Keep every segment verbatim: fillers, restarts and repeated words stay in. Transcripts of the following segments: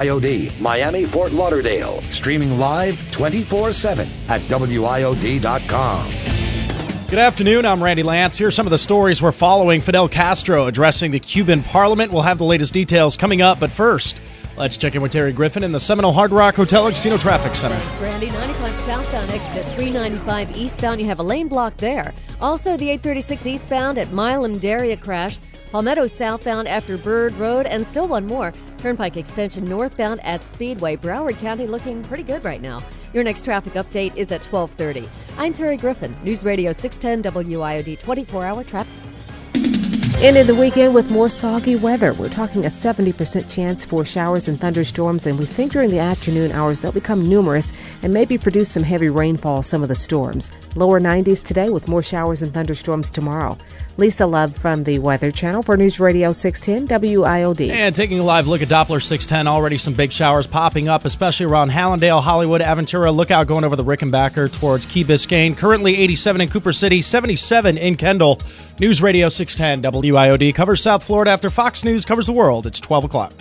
I O D, Miami, Fort Lauderdale. Streaming live twenty-four seven at W I O D dot com. Good afternoon, I'm Randy Lance. Here are some of the stories we're following. Fidel Castro addressing the Cuban parliament. We'll have the latest details coming up, but first, let's check in with Terry Griffin in the Seminole Hard Rock Hotel and Casino Traffic Center. Thanks, Randy. ninety-five southbound exit at three ninety-five eastbound. You have a lane block there. Also, the eight thirty-six eastbound at Milam Daria crash. Palmetto southbound after Bird Road, and still one more. Turnpike extension northbound at Speedway. Broward County looking pretty good right now. Your next traffic update is at twelve thirty. I'm Terry Griffin, News Radio six ten W I O D twenty-four hour traffic. Ending the weekend with more soggy weather. We're talking a seventy percent chance for showers and thunderstorms, and we think during the afternoon hours they'll become numerous and maybe produce some heavy rainfall, some of the storms. Lower nineties today with more showers and thunderstorms tomorrow. Lisa Love from the Weather Channel for News Radio six ten W I O D. And taking a live look at Doppler six ten, already some big showers popping up, especially around Hallandale, Hollywood, Aventura. Look out going over the Rickenbacker towards Key Biscayne. Currently eighty-seven in Cooper City, seventy-seven in Kendall. News Radio six ten W I O D covers South Florida after Fox News covers the world. It's twelve o'clock.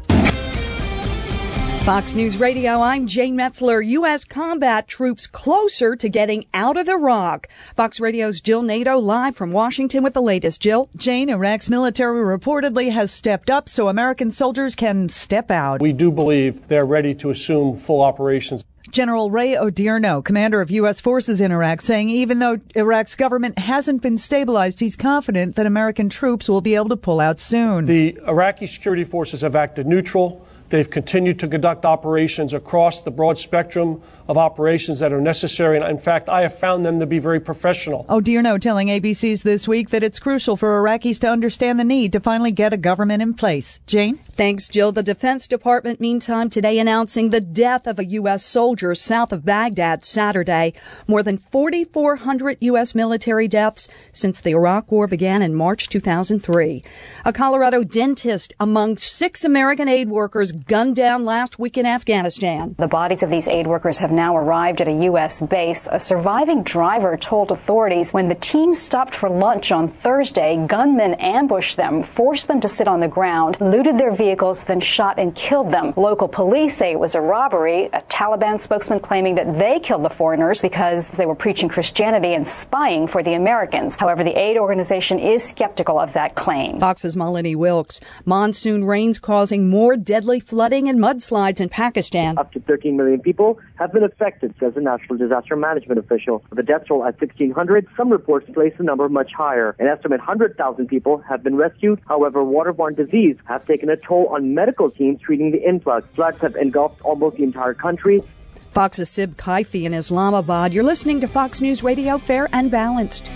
Fox News Radio, I'm Jane Metzler. U S combat troops closer to getting out of Iraq. Fox Radio's Jill Nato live from Washington with the latest. Jill? Jane, Iraq's military reportedly has stepped up so American soldiers can step out. We do believe they're ready to assume full operations. General Ray Odierno, commander of U S forces in Iraq, saying even though Iraq's government hasn't been stabilized, he's confident that American troops will be able to pull out soon. The Iraqi security forces have acted neutral. They've continued to conduct operations across the broad spectrum of operations that are necessary. And in fact, I have found them to be very professional. Odierno telling A B C's This Week that it's crucial for Iraqis to understand the need to finally get a government in place. Jane? Thanks, Jill. The Defense Department, meantime, today announcing the death of a U S soldier south of Baghdad Saturday. More than forty-four hundred U S military deaths since the Iraq War began in March two thousand three. A Colorado dentist among six American aid workers gunned down last week in Afghanistan. The bodies of these aid workers have now arrived at a U S base. A surviving driver told authorities when the team stopped for lunch on Thursday, gunmen ambushed them, forced them to sit on the ground, looted their vehicles, then shot and killed them. Local police say it was a robbery. A Taliban spokesman claiming that they killed the foreigners because they were preaching Christianity and spying for the Americans. However, the aid organization is skeptical of that claim. Fox's Malini Wilkes. Monsoon rains causing more deadly flooding and mudslides in Pakistan. Up to thirteen million people have been affected, says a national disaster management official. The death toll at sixteen hundred, some reports place the number much higher. An estimate one hundred thousand people have been rescued. However, waterborne disease has taken a toll on medical teams treating the influx. Floods have engulfed almost the entire country. Fox's Sib Kaifi in Islamabad. You're listening to Fox News Radio, fair and balanced.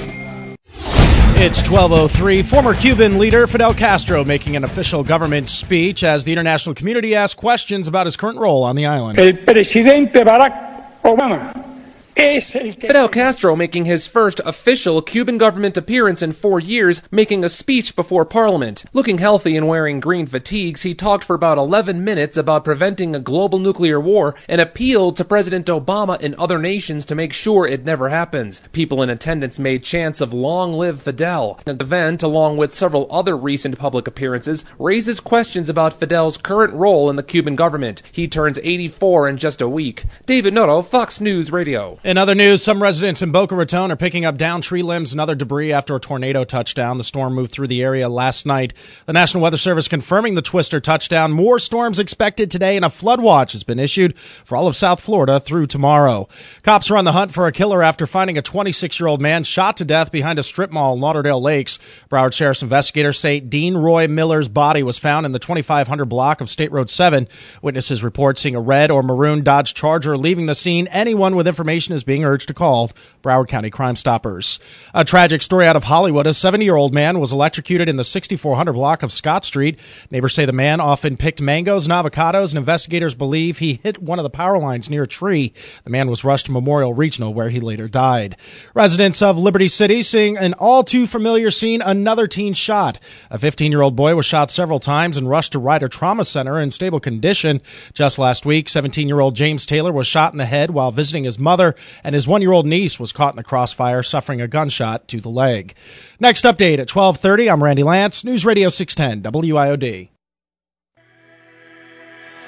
It's twelve oh three. Former Cuban leader Fidel Castro making an official government speech as the international community asks questions about his current role on the island. El presidente Barack Obama. Fidel Castro making his first official Cuban government appearance in four years, making a speech before Parliament. Looking healthy and wearing green fatigues, he talked for about eleven minutes about preventing a global nuclear war and appealed to President Obama and other nations to make sure it never happens. People in attendance made chants of "Long live Fidel." The event, along with several other recent public appearances, raises questions about Fidel's current role in the Cuban government. He turns eighty-four in just a week. David Noto, Fox News Radio. In other news, some residents in Boca Raton are picking up downed tree limbs and other debris after a tornado touchdown. The storm moved through the area last night. The National Weather Service confirming the twister touchdown. More storms expected today, and a flood watch has been issued for all of South Florida through tomorrow. Cops are on the hunt for a killer after finding a twenty-six-year-old man shot to death behind a strip mall in Lauderdale Lakes. Broward Sheriff's investigators say Dean Roy Miller's body was found in the twenty-five hundred block of State Road seven. Witnesses report seeing a red or maroon Dodge Charger leaving the scene. Anyone with information is being urged to call Broward County Crime Stoppers. A tragic story out of Hollywood. A seventy-year-old man was electrocuted in the sixty-four hundred block of Scott Street. Neighbors say the man often picked mangoes and avocados, and investigators believe he hit one of the power lines near a tree. The man was rushed to Memorial Regional, where he later died. Residents of Liberty City seeing an all-too-familiar scene, another teen shot. A fifteen-year-old boy was shot several times and rushed to Ryder Trauma Center in stable condition. Just last week, seventeen-year-old James Taylor was shot in the head while visiting his mother, and his one-year-old niece was caught in the crossfire, suffering a gunshot to the leg. Next update at twelve thirty. I'm Randy Lance, News Radio six ten, W I O D.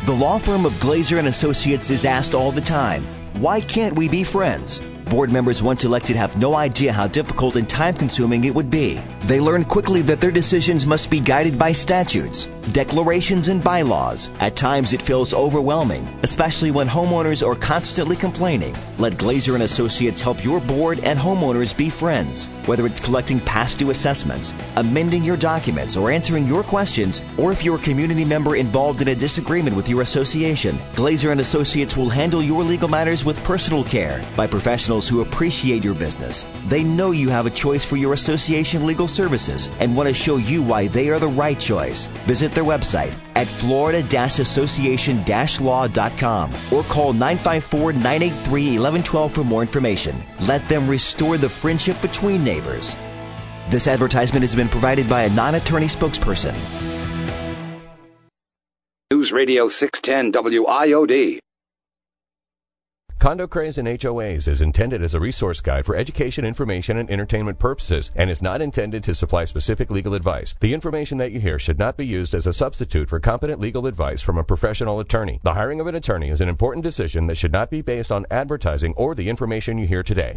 The law firm of Glazer and Associates is asked all the time, why can't we be friends? Board members once elected have no idea how difficult and time-consuming it would be. They learn quickly that their decisions must be guided by statutes, declarations, and bylaws. At times it feels overwhelming, especially when homeowners are constantly complaining. Let Glazer and Associates help your board and homeowners be friends. Whether it's collecting past due assessments, amending your documents, or answering your questions, or if you're a community member involved in a disagreement with your association, Glazer and Associates will handle your legal matters with personal care by professionals who appreciate your business. They know you have a choice for your association legal services and want to show you why they are the right choice. Visit their website at florida association law dot com or call nine five four, nine eight three, one one one two for more information. Let them restore the friendship between neighbors. This advertisement has been provided by a non-attorney spokesperson. News Radio six ten W I O D. Condo Craze and H O As is intended as a resource guide for education, information, and entertainment purposes and is not intended to supply specific legal advice. The information that you hear should not be used as a substitute for competent legal advice from a professional attorney. The hiring of an attorney is an important decision that should not be based on advertising or the information you hear today.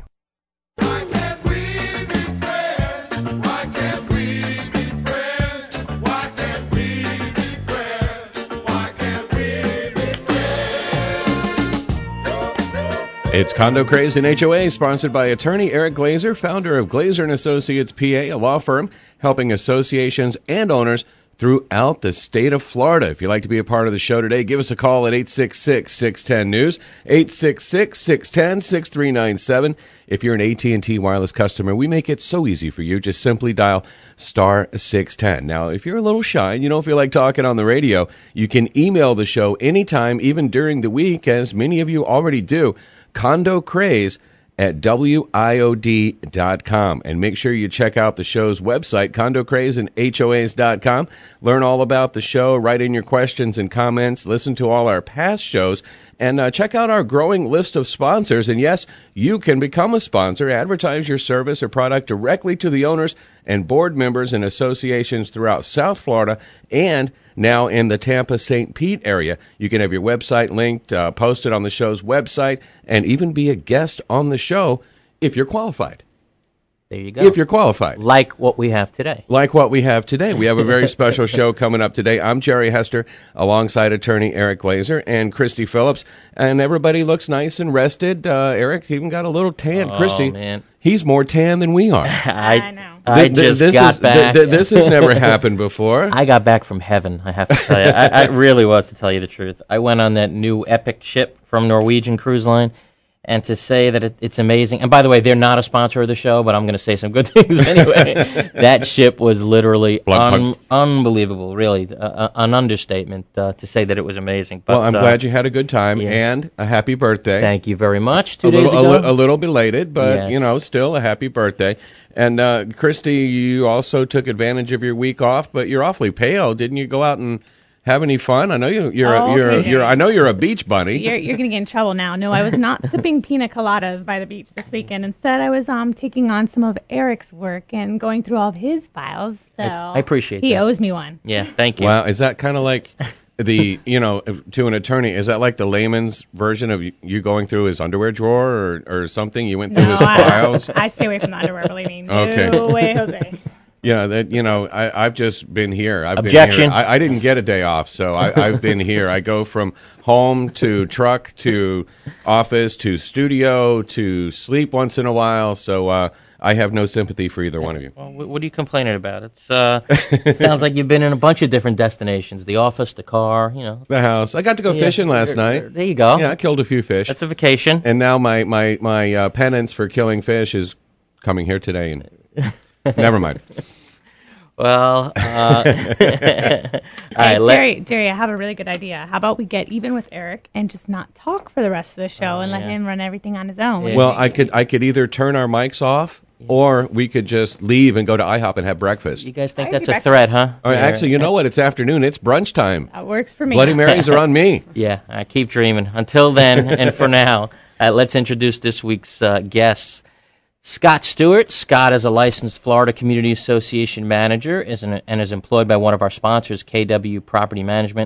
It's Condo Craze and H O A, sponsored by attorney Eric Glazer, founder of Glazer and Associates P A, a law firm helping associations and owners throughout the state of Florida. If you'd like to be a part of the show today, give us a call at eight six six, six one zero, news, eight six six, six one zero, six three nine seven. If you're an A T and T wireless customer, we make it so easy for you. Just simply dial star six ten. Now, if you're a little shy and you don't feel like talking on the radio, you can email the show anytime, even during the week, as many of you already do. Condo Craze at W I O D dot com. And make sure you check out the show's website, Condo Craze and H O As dot com. Learn all about the show, write in your questions and comments, listen to all our past shows, and uh, check out our growing list of sponsors. And yes, you can become a sponsor, advertise your service or product directly to the owners and board members and associations throughout South Florida and now in the Tampa Saint Pete area. You can have your website linked, uh, posted on the show's website, and even be a guest on the show if you're qualified. There you go. If you're qualified. Like what we have today. Like what we have today. We have a very special show coming up today. I'm Jerry Hester, alongside attorney Eric Glazer and Christy Phillips. And everybody looks nice and rested. Uh, Eric even got a little tan. Oh, Christy, man. He's more tan than we are. I, I know. I th- just this got is, back. Th- th- this has never happened before. I got back from heaven, I have to tell you. I, I really was, to tell you the truth. I went on that new Epic ship from Norwegian Cruise Line. And to say that it, it's amazing. And by the way, they're not a sponsor of the show, but I'm going to say some good things anyway. That ship was literally un- unbelievable, really. Uh, an understatement uh, to say that it was amazing. But, well, I'm uh, glad you had a good time yeah. and a happy birthday. Thank you very much. Two a days little, ago. A, li- a little belated, but, yes. you know, still a happy birthday. And, uh, Christy, you also took advantage of your week off, but you're awfully pale. Didn't you go out and have any fun? I know you, you're oh, a, you're okay, a, you're I know you're a beach bunny. You're, you're going to get in trouble now. No, I was not sipping pina coladas by the beach this weekend. Instead, I was um taking on some of Eric's work and going through all of his files. So I, I appreciate he that. owes me one. Yeah, thank you. Wow, is that kind of like the, you know, to an attorney, is that like the layman's version of you going through his underwear drawer or, or something? You went through no, his I, files? I stay away from the underwear, believe me. No okay. way, Jose. Yeah, that you know, I, I've just been here. I've Objection. Been here. I, I didn't get a day off, so I, I've been here. I go from home to truck to office to studio to sleep once in a while. So uh, I have no sympathy for either one of you. Well, what are you complaining about? It's uh, it sounds like you've been in a bunch of different destinations: the office, the car, you know, the house. I got to go yeah, fishing last there, night. There you go. Yeah, I killed a few fish. That's a vacation. And now my my my uh, penance for killing fish is coming here today. And never mind. Well, uh, all hey, right, let, Jerry, Jerry, I have a really good idea. How about we get even with Eric and just not talk for the rest of the show oh, and let yeah. him run everything on his own? Yeah. Well, I could I could either turn our mics off, yeah. or we could just leave and go to IHOP and have breakfast. You guys think I that's a breakfast. threat, huh? Oh, actually, you know what? It's afternoon. It's brunch time. That works for me. Bloody Marys are on me. Yeah, I keep dreaming. Until then, and for now, uh, let's introduce this week's uh, guests. Scott Stewart. Scott is a licensed Florida Community Association manager is an, and is employed by one of our sponsors, K W Property Management.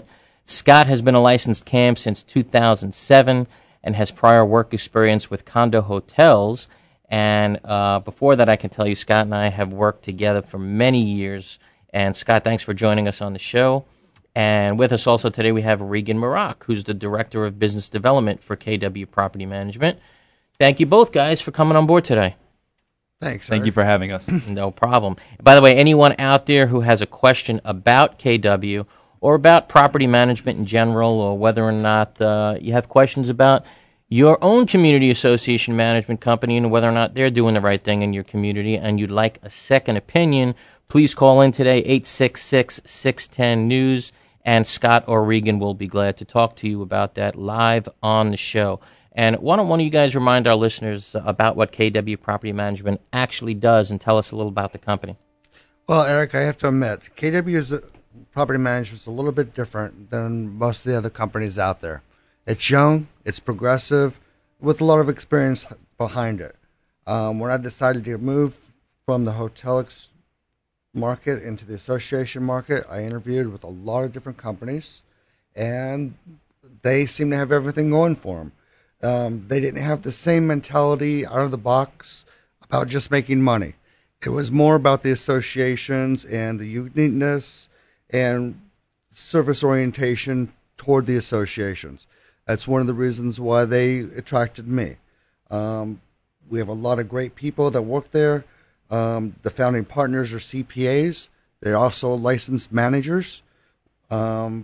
Scott has been a licensed C A M since two thousand seven and has prior work experience with Condo Hotels. And uh, before that, I can tell you, Scott and I have worked together for many years. And Scott, thanks for joining us on the show. And with us also today, we have Regan Maroc, who's the Director of Business Development for K W Property Management. Thank you both, guys, for coming on board today. Thanks. Thank you for having us. No problem. By the way, anyone out there who has a question about K W or about property management in general, or whether or not uh, you have questions about your own community association management company and whether or not they're doing the right thing in your community and you'd like a second opinion, please call in today, eight six six, six one zero, N E W S, and Scott or Regan will be glad to talk to you about that live on the show. And why don't one of you guys remind our listeners about what K W Property Management actually does and tell us a little about the company? Well, Eric, I have to admit, K W's property management is a little bit different than most of the other companies out there. It's young, it's progressive, with a lot of experience behind it. Um, when I decided to move from the hotel ex- market into the association market, I interviewed with a lot of different companies, and they seem to have everything going for them. Um, they didn't have the same mentality out of the box about just making money. It was more about the associations and the uniqueness and service orientation toward the associations. That's one of the reasons why they attracted me. Um, we have a lot of great people that work there. Um, the founding partners are C P As. They're also licensed managers. Um,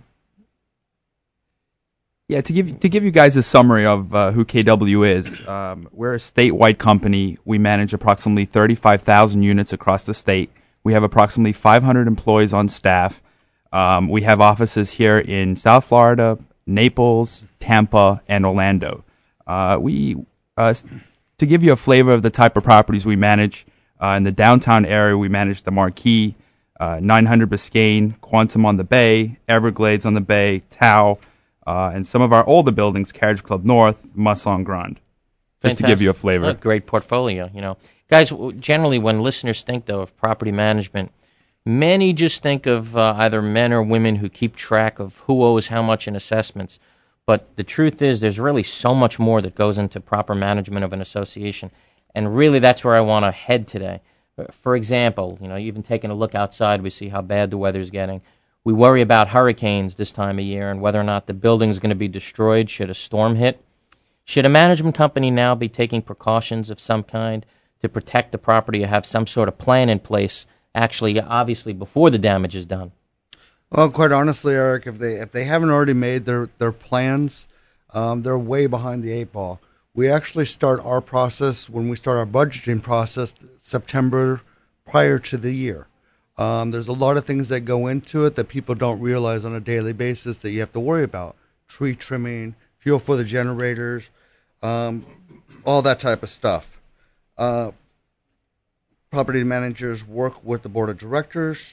Yeah, to give to give you guys a summary of uh, who K W is, um, we're a statewide company. We manage approximately thirty-five thousand units across the state. We have approximately five hundred employees on staff. Um, we have offices here in South Florida, Naples, Tampa, and Orlando. Uh, we uh, to give you a flavor of the type of properties we manage, uh, in the downtown area, we manage the Marquis, uh, nine hundred Biscayne, Quantum on the Bay, Everglades on the Bay, Tau, Uh, and some of our older buildings, Carriage Club North, Musson Grand, just Fantastic. to give you a flavor. A great portfolio, you know. Guys, generally when listeners think, though, of property management, many just think of uh, either men or women who keep track of who owes how much in assessments. But the truth is there's really so much more that goes into proper management of an association. And really that's where I want to head today. For example, you know, even taking a look outside, we see how bad the weather's getting. We worry about hurricanes this time of year and whether or not the building is going to be destroyed should a storm hit. Should a management company now be taking precautions of some kind to protect the property or have some sort of plan in place, actually, obviously, before the damage is done? Well, quite honestly, Eric, if they if they haven't already made their, their plans, um, they're way behind the eight ball. We actually start our process, when we start our budgeting process, September prior to the year. Um, there's a lot of things that go into it that people don't realize on a daily basis that you have to worry about. Tree trimming, fuel for the generators, um, all that type of stuff. Uh, property managers work with the board of directors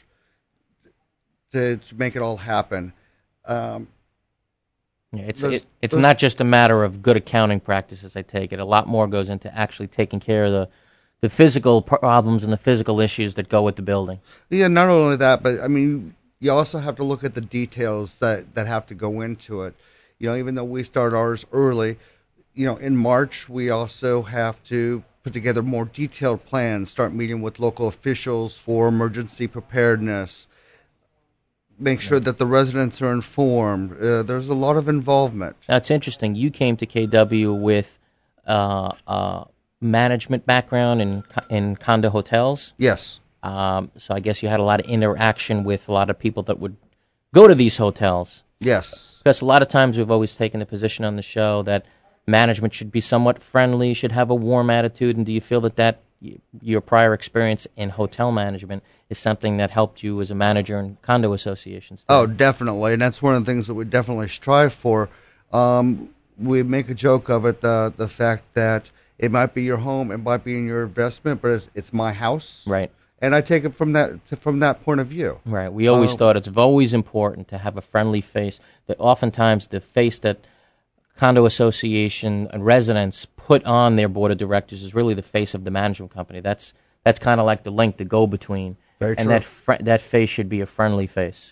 to, to make it all happen. Um, yeah, it's it, it's not just a matter of good accounting practices, I take it. A lot more goes into actually taking care of the the physical problems and the physical issues that go with the building. Yeah, not only that, but I mean, you also have to look at the details that, that have to go into it. You know, even though we start ours early, you know, in March, we also have to put together more detailed plans, start meeting with local officials for emergency preparedness, make sure that the residents are informed. Uh, there's a lot of involvement. That's interesting. You came to K W with uh, uh, management background in in condo hotels. Yes. Um, so I guess you had a lot of interaction with a lot of people that would go to these hotels. Yes. Because a lot of times we've always taken the position on the show that management should be somewhat friendly, should have a warm attitude. And do you feel that that your prior experience in hotel management is something that helped you as a manager in condo associations? Oh, definitely. And that's one of the things that we definitely strive for. Um, we make a joke of it, the the fact that it might be your home, it might be in your investment, but it's, it's my house. Right. And I take it from that from that point of view. Right. We always um, thought it's always important to have a friendly face. That oftentimes the face that condo association residents put on their board of directors is really the face of the management company. That's that's kind of like the link, the go-between. Very and true. that fr- that face should be a friendly face.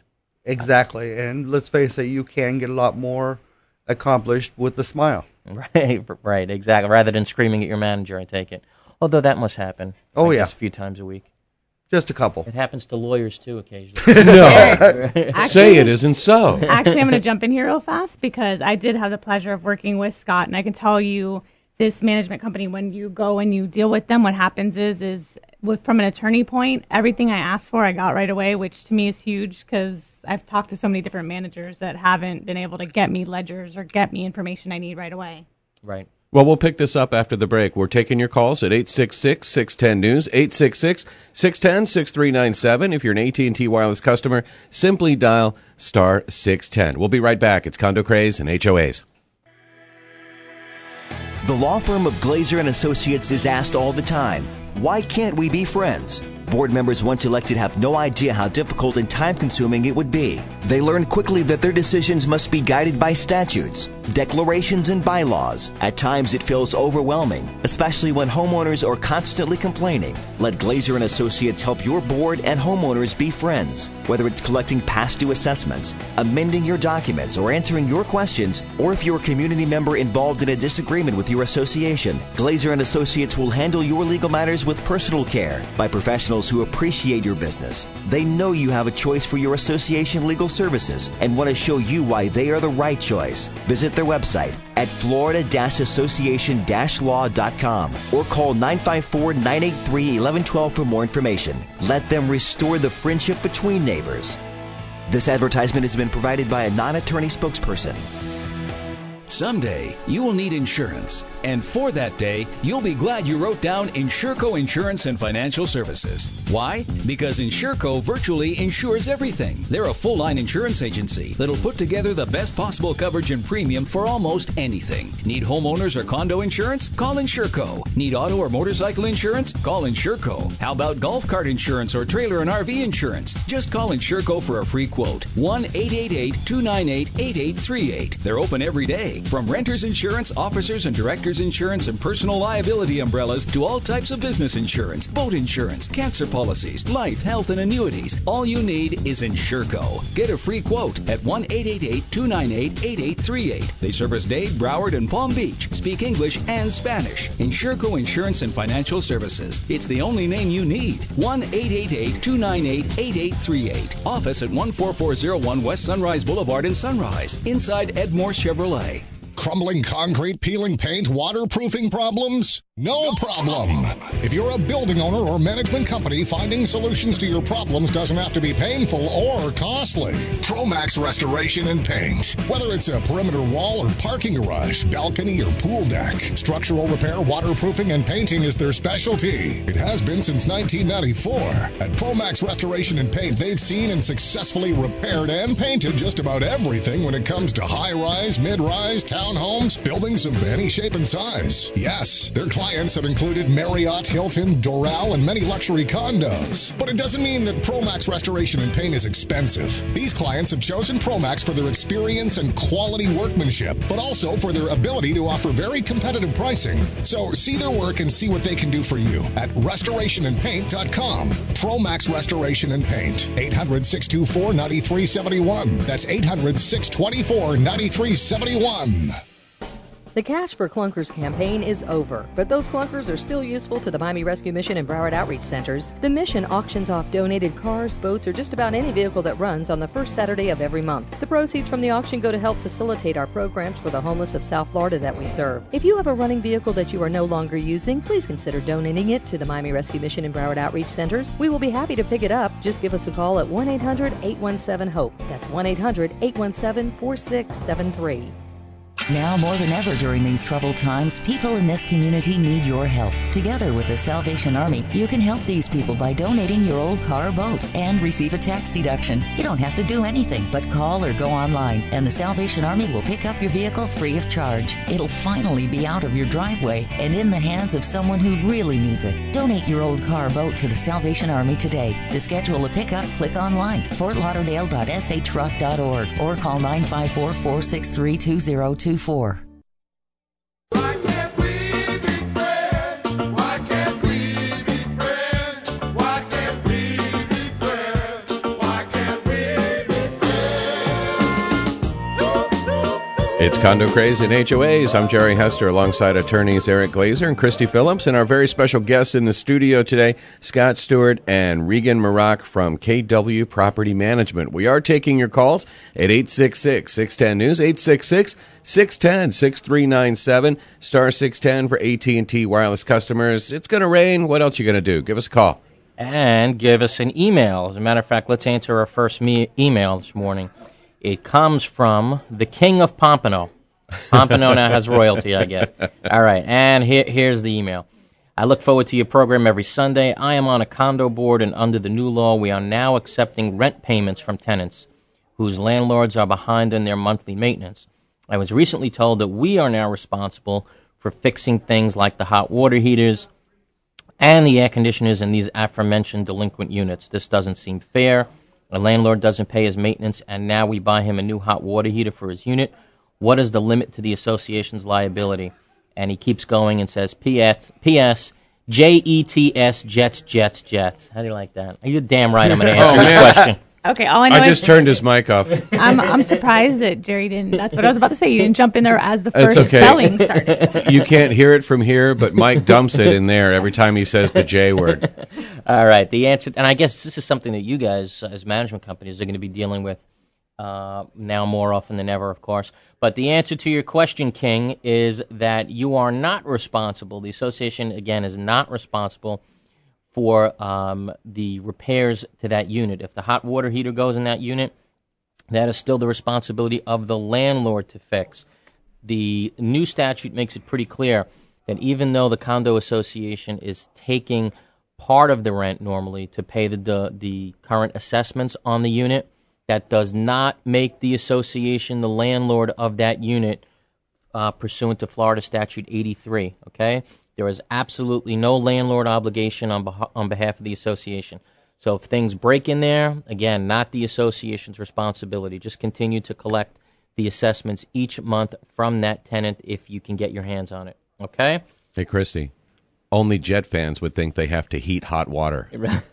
Exactly. And let's face it, you can get a lot more accomplished with a smile. Right, right, exactly. Rather than screaming at your manager, I take it. Although that must happen. Oh, I yeah. guess a few times a week. Just a couple. It happens to lawyers, too, occasionally. No. Actually- Say it isn't so. Actually, I'm going to jump in here real fast because I did have the pleasure of working with Scott, and I can tell you this management company, when you go and you deal with them, what happens is, is with, from an attorney point, everything I asked for, I got right away, which to me is huge because I've talked to so many different managers that haven't been able to get me ledgers or get me information I need right away. Right. Well, we'll pick this up after the break. We're taking your calls at eight six six, six one zero, news, eight six six, six one zero, six three nine seven. If you're an A T and T Wireless customer, simply dial star six ten. We'll be right back. It's Condo Craze and H O As. The law firm of Glazer and Associates is asked all the time, why can't we be friends? Board members once elected have no idea how difficult and time-consuming it would be. They learn quickly that their decisions must be guided by statutes, declarations, and bylaws. At times it feels overwhelming, especially when homeowners are constantly complaining. Let Glazer and Associates help your board and homeowners be friends. Whether it's collecting past due assessments, amending your documents, or answering your questions, or if you're a community member involved in a disagreement with your association, Glazer and Associates will handle your legal matters with personal care by professionals who appreciate your business. They know you have a choice for your association legal services and want to show you why they are the right choice. Visit their website at florida association law dot com or call nine five four, nine eight three, one one one two for more information. Let them restore the friendship between neighbors. This advertisement has been provided by a non-attorney spokesperson. Someday, you will need insurance. And for that day, you'll be glad you wrote down Insurco Insurance and Financial Services. Why? Because Insurco virtually insures everything. They're a full-line insurance agency that'll put together the best possible coverage and premium for almost anything. Need homeowners or condo insurance? Call Insurco. Need auto or motorcycle insurance? Call Insurco. How about golf cart insurance or trailer and R V insurance? Just call Insurco for a free quote. one eight eight eight, two nine eight, eight eight three eight. They're open every day. From renters insurance, officers and directors insurance, and personal liability umbrellas to all types of business insurance, boat insurance, cancer policies, life, health, and annuities. All you need is Insurco. Get a free quote at one eight eight eight, two nine eight, eight eight three eight. They service Dade, Broward, and Palm Beach. Speak English and Spanish. Insurco Insurance and Financial Services. It's the only name you need. one eight eight eight, two nine eight, eight eight three eight. Office at one four four zero one West Sunrise Boulevard in Sunrise. Inside Edmore Chevrolet. Crumbling concrete, peeling paint, waterproofing problems? No problem. If you're a building owner or management company, finding solutions to your problems doesn't have to be painful or costly. Promax Restoration and Paint. Whether it's a perimeter wall or parking garage, balcony or pool deck, structural repair, waterproofing, and painting is their specialty. It has been since nineteen ninety-four. At Promax Restoration and Paint, they've seen and successfully repaired and painted just about everything when it comes to high-rise, mid-rise, townhomes, buildings of any shape and size. Yes, their clients have included Marriott, Hilton, Doral, and many luxury condos. But it doesn't mean that Promax Restoration and Paint is expensive. These clients have chosen Promax for their experience and quality workmanship, but also for their ability to offer very competitive pricing. So see their work and see what they can do for you at restoration and paint dot com. Promax Restoration and Paint. eight hundred, six two four, nine three seven one. That's eight hundred, six two four, nine three seven one. The Cash for Clunkers campaign is over, but those clunkers are still useful to the Miami Rescue Mission and Broward Outreach Centers. The mission auctions off donated cars, boats, or just about any vehicle that runs on the first Saturday of every month. The proceeds from the auction go to help facilitate our programs for the homeless of South Florida that we serve. If you have a running vehicle that you are no longer using, please consider donating it to the Miami Rescue Mission and Broward Outreach Centers. We will be happy to pick it up. Just give us a call at one eight hundred, eight one seven, HOPE. That's one eight hundred, eight one seven, four six seven three. Now more than ever during these troubled times, people in this community need your help. Together with the Salvation Army, you can help these people by donating your old car or boat and receive a tax deduction. You don't have to do anything but call or go online, and the Salvation Army will pick up your vehicle free of charge. It'll finally be out of your driveway and in the hands of someone who really needs it. Donate your old car or boat to the Salvation Army today. To schedule a pickup, click online, fort lauderdale dot s h rock dot org, or call nine five four, four six three, two zero two four. It's Condo Craze and H O As. I'm Jerry Hester alongside attorneys Eric Glazer and Christy Phillips, and our very special guests in the studio today, Scott Stewart and Regan Maroc from K W Property Management. We are taking your calls at eight six six, six one zero, news, eight six six, six one zero, six three nine seven, star six ten for A T and T wireless customers. It's going to rain. What else you going to do? Give us a call. And give us an email. As a matter of fact, let's answer our first me- email this morning. It comes from the King of Pompano. Pompano now has royalty, I guess. All right, and here, here's the email. I look forward to your program every Sunday. I am on a condo board, and under the new law, we are now accepting rent payments from tenants whose landlords are behind in their monthly maintenance. I was recently told that we are now responsible for fixing things like the hot water heaters and the air conditioners in these aforementioned delinquent units. This doesn't seem fair. A landlord doesn't pay his maintenance, and now we buy him a new hot water heater for his unit. What is the limit to the association's liability? And he keeps going and says, P S, P S, J E T S, Jets, Jets, Jets. How do you like that? You're damn right I'm going to answer oh, this man. question. Okay, all I know I is just turned his mic off. I'm I'm surprised that Jerry didn't. That's what I was about to say. You didn't jump in there as the It's first okay. spelling started. You can't hear it from here, but Mike dumps it in there every time he says the J word. All right, the answer, and I guess this is something that you guys, as management companies, are going to be dealing with uh, now more often than ever, of course. But the answer to your question, King, is that you are not responsible. The association, again, is not responsible for um, the repairs to that unit. If the hot water heater goes in that unit, that is still the responsibility of the landlord to fix. The new statute makes it pretty clear that even though the condo association is taking part of the rent normally to pay the the, the current assessments on the unit, that does not make the association the landlord of that unit uh, pursuant to Florida Statute eighty-three, okay? There is absolutely no landlord obligation on, beh- on behalf of the association. So if things break in there, again, not the association's responsibility. Just continue to collect the assessments each month from that tenant if you can get your hands on it, okay? Hey, Christy, only Jet fans would think they have to heat hot water.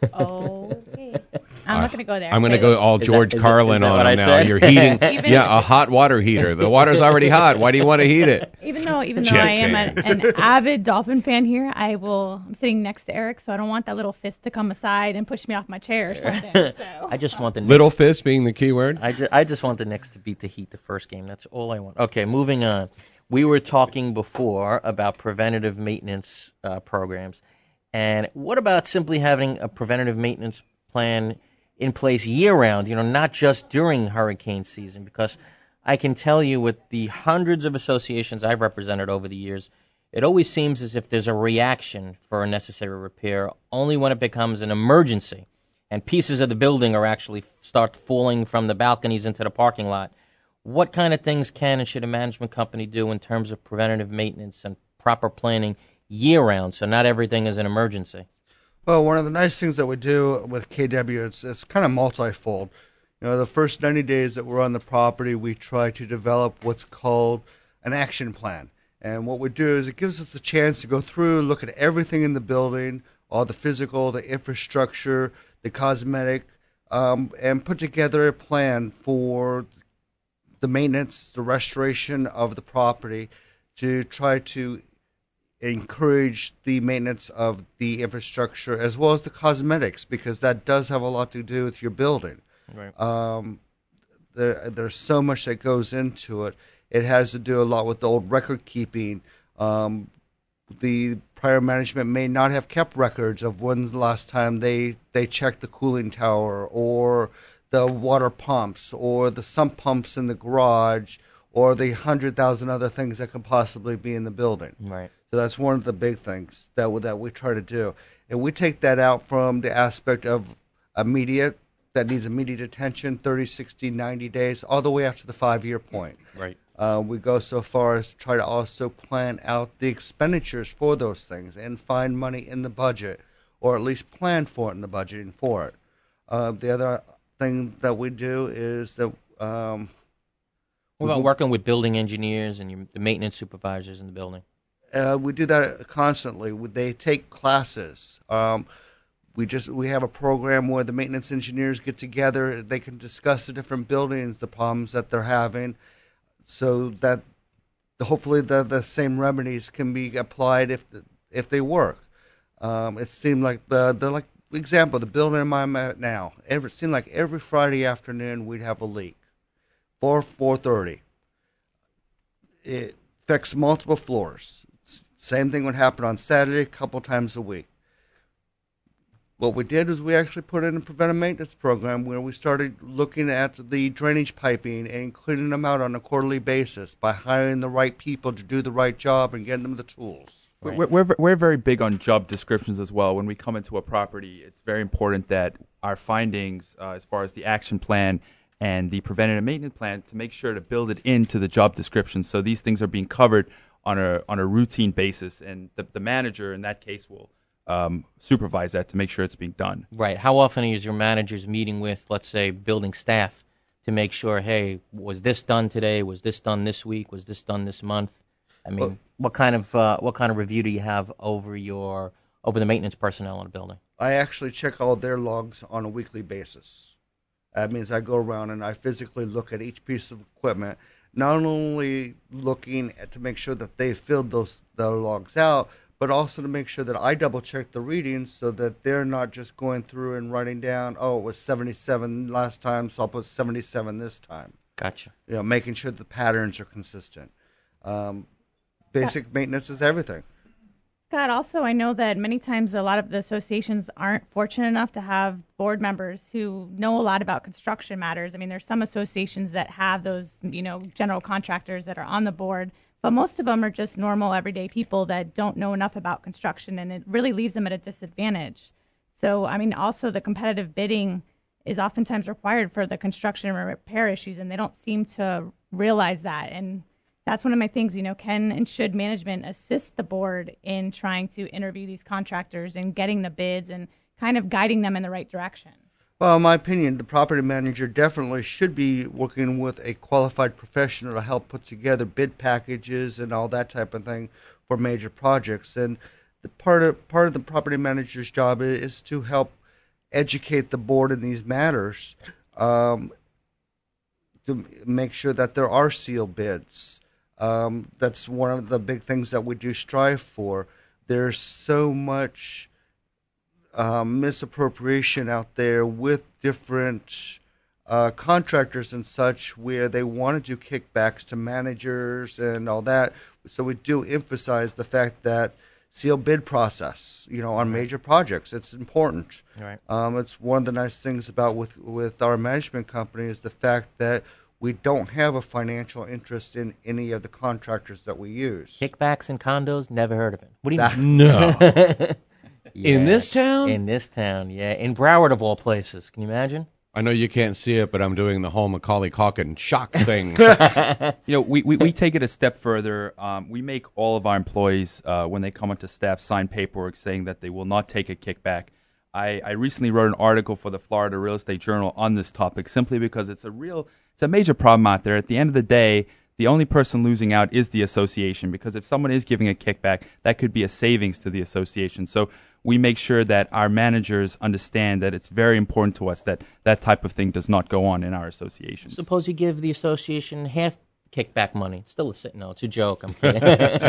Okay. I'm not going to go there. I'm going to go all Is George that- is Carlin that- is that on what him I now. said? You're heating, Even- yeah, a hot water heater. The water's already hot. Why do you want to heat it? Even though, even though Jet I am a, fans. an avid Dolphin fan here, I will. I'm sitting next to Eric, so I don't want that little fist to come aside and push me off my chair or something. So. I just want the Knicks, Little fist being the key word. I, ju- I just want the Knicks to beat the Heat the first game. That's all I want. Okay, moving on. We were talking before about preventative maintenance uh, programs. And what about simply having a preventative maintenance plan in place year-round, you know, not just during hurricane season? Because I can tell you with the hundreds of associations I've represented over the years, it always seems as if there's a reaction for a necessary repair only when it becomes an emergency and pieces of the building are actually start falling from the balconies into the parking lot. What kind of things can and should a management company do in terms of preventative maintenance and proper planning year-round so not everything is an emergency? Well, one of the nice things that we do with K W, it's it's kind of multifold. You know, the first ninety days that we're on the property, we try to develop what's called an action plan. And what we do is it gives us the chance to go through, look at everything in the building, all the physical, the infrastructure, the cosmetic, um, and put together a plan for the maintenance, the restoration of the property to try to encourage the maintenance of the infrastructure as well as the cosmetics, because that does have a lot to do with your building. Right. Um, there, there's so much that goes into it. It has to do a lot with the old record keeping. Um, the prior management may not have kept records of when's the last time they, they checked the cooling tower or the water pumps or the sump pumps in the garage or the hundred thousand other things that could possibly be in the building. Right. So that's one of the big things that we, that we try to do. And we take that out from the aspect of immediate, that needs immediate attention, thirty, sixty, ninety days, all the way up to the five-year point. Right. Uh, we go so far as to try to also plan out the expenditures for those things and find money in the budget, or at least plan for it in the budgeting for it. Uh, the other thing that we do is that... Um, what about working with building engineers and your, the maintenance supervisors in the building? Uh, we do that constantly. They take classes. Um, we just we have a program where the maintenance engineers get together. They can discuss the different buildings, the problems that they're having. so that hopefully the, the same remedies can be applied if the, if they work. Um, it seemed like the, the like example, the building I'm at now, every, it seemed like every Friday afternoon we'd have a leak, four, four thirty. It affects multiple floors. Same thing would happen on Saturday, a couple times a week. What we did is we actually put in a preventive maintenance program where we started looking at the drainage piping and cleaning them out on a quarterly basis by hiring the right people to do the right job and getting them the tools. Right. We're, we're we're very big on job descriptions as well. When we come into a property, it's very important that our findings, uh, as far as the action plan and the preventative maintenance plan, to make sure to build it into the job description, so these things are being covered on a on a routine basis, and the, the manager in that case will um, supervise that to make sure it's being done. Right. How often is your managers meeting with, let's say, building staff to make sure, hey, was this done today? Was this done this week? Was this done this month? I mean, well, what kind of uh, what kind of review do you have over your over the maintenance personnel in a building? I actually check all their logs on a weekly basis. That means I go around and I physically look at each piece of equipment, not only looking at, to make sure that they filled those the logs out, but also to make sure that I double check the readings so that they're not just going through and writing down, oh, it was seventy-seven last time, so I'll put seventy-seven this time. Gotcha. You know, making sure the patterns are consistent. Um, basic yeah. maintenance is everything. Scott, also, I know that many times a lot of the associations aren't fortunate enough to have board members who know a lot about construction matters. I mean, there's some associations that have those, you know, general contractors that are on the board, but most of them are just normal, everyday people that don't know enough about construction, and it really leaves them at a disadvantage. So, I mean, also the competitive bidding is oftentimes required for the construction and repair issues, and they don't seem to realize that. And that's one of my things, you know, can and should management assist the board in trying to interview these contractors and getting the bids and kind of guiding them in the right direction? Well, in my opinion, the property manager definitely should be working with a qualified professional to help put together bid packages and all that type of thing for major projects. And the part of part of the property manager's job is to help educate the board in these matters, um, to make sure that there are sealed bids. Um, that's one of the big things that we do strive for. There's so much um, misappropriation out there with different uh, contractors and such, where they want to do kickbacks to managers and all that. So we do emphasize the fact that sealed bid process, you know, on major projects, it's important. Right. Um, it's one of the nice things about with with our management company is the fact that we don't have a financial interest in any of the contractors that we use. Kickbacks in condos? Never heard of it. What do you that, mean? No. yeah, in this town? In this town, yeah. In Broward, of all places. Can you imagine? I know you can't see it, but I'm doing the whole Macaulay Culkin shock thing. You know, we, we, we take it a step further. Um, we make all of our employees, uh, when they come onto staff, sign paperwork saying that they will not take a kickback. I, I recently wrote an article for the Florida Real Estate Journal on this topic simply because it's a real, it's a major problem out there. At the end of the day, the only person losing out is the association, because if someone is giving a kickback, that could be a savings to the association. So we make sure that our managers understand that it's very important to us that that type of thing does not go on in our associations. Suppose you give the association half kickback money. Still a no, it's a joke. I'm kidding.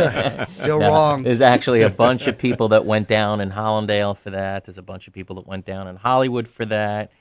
Still no, wrong. There's actually a bunch of people that went down in Hollandale for that. There's a bunch of people that went down in Hollywood for that.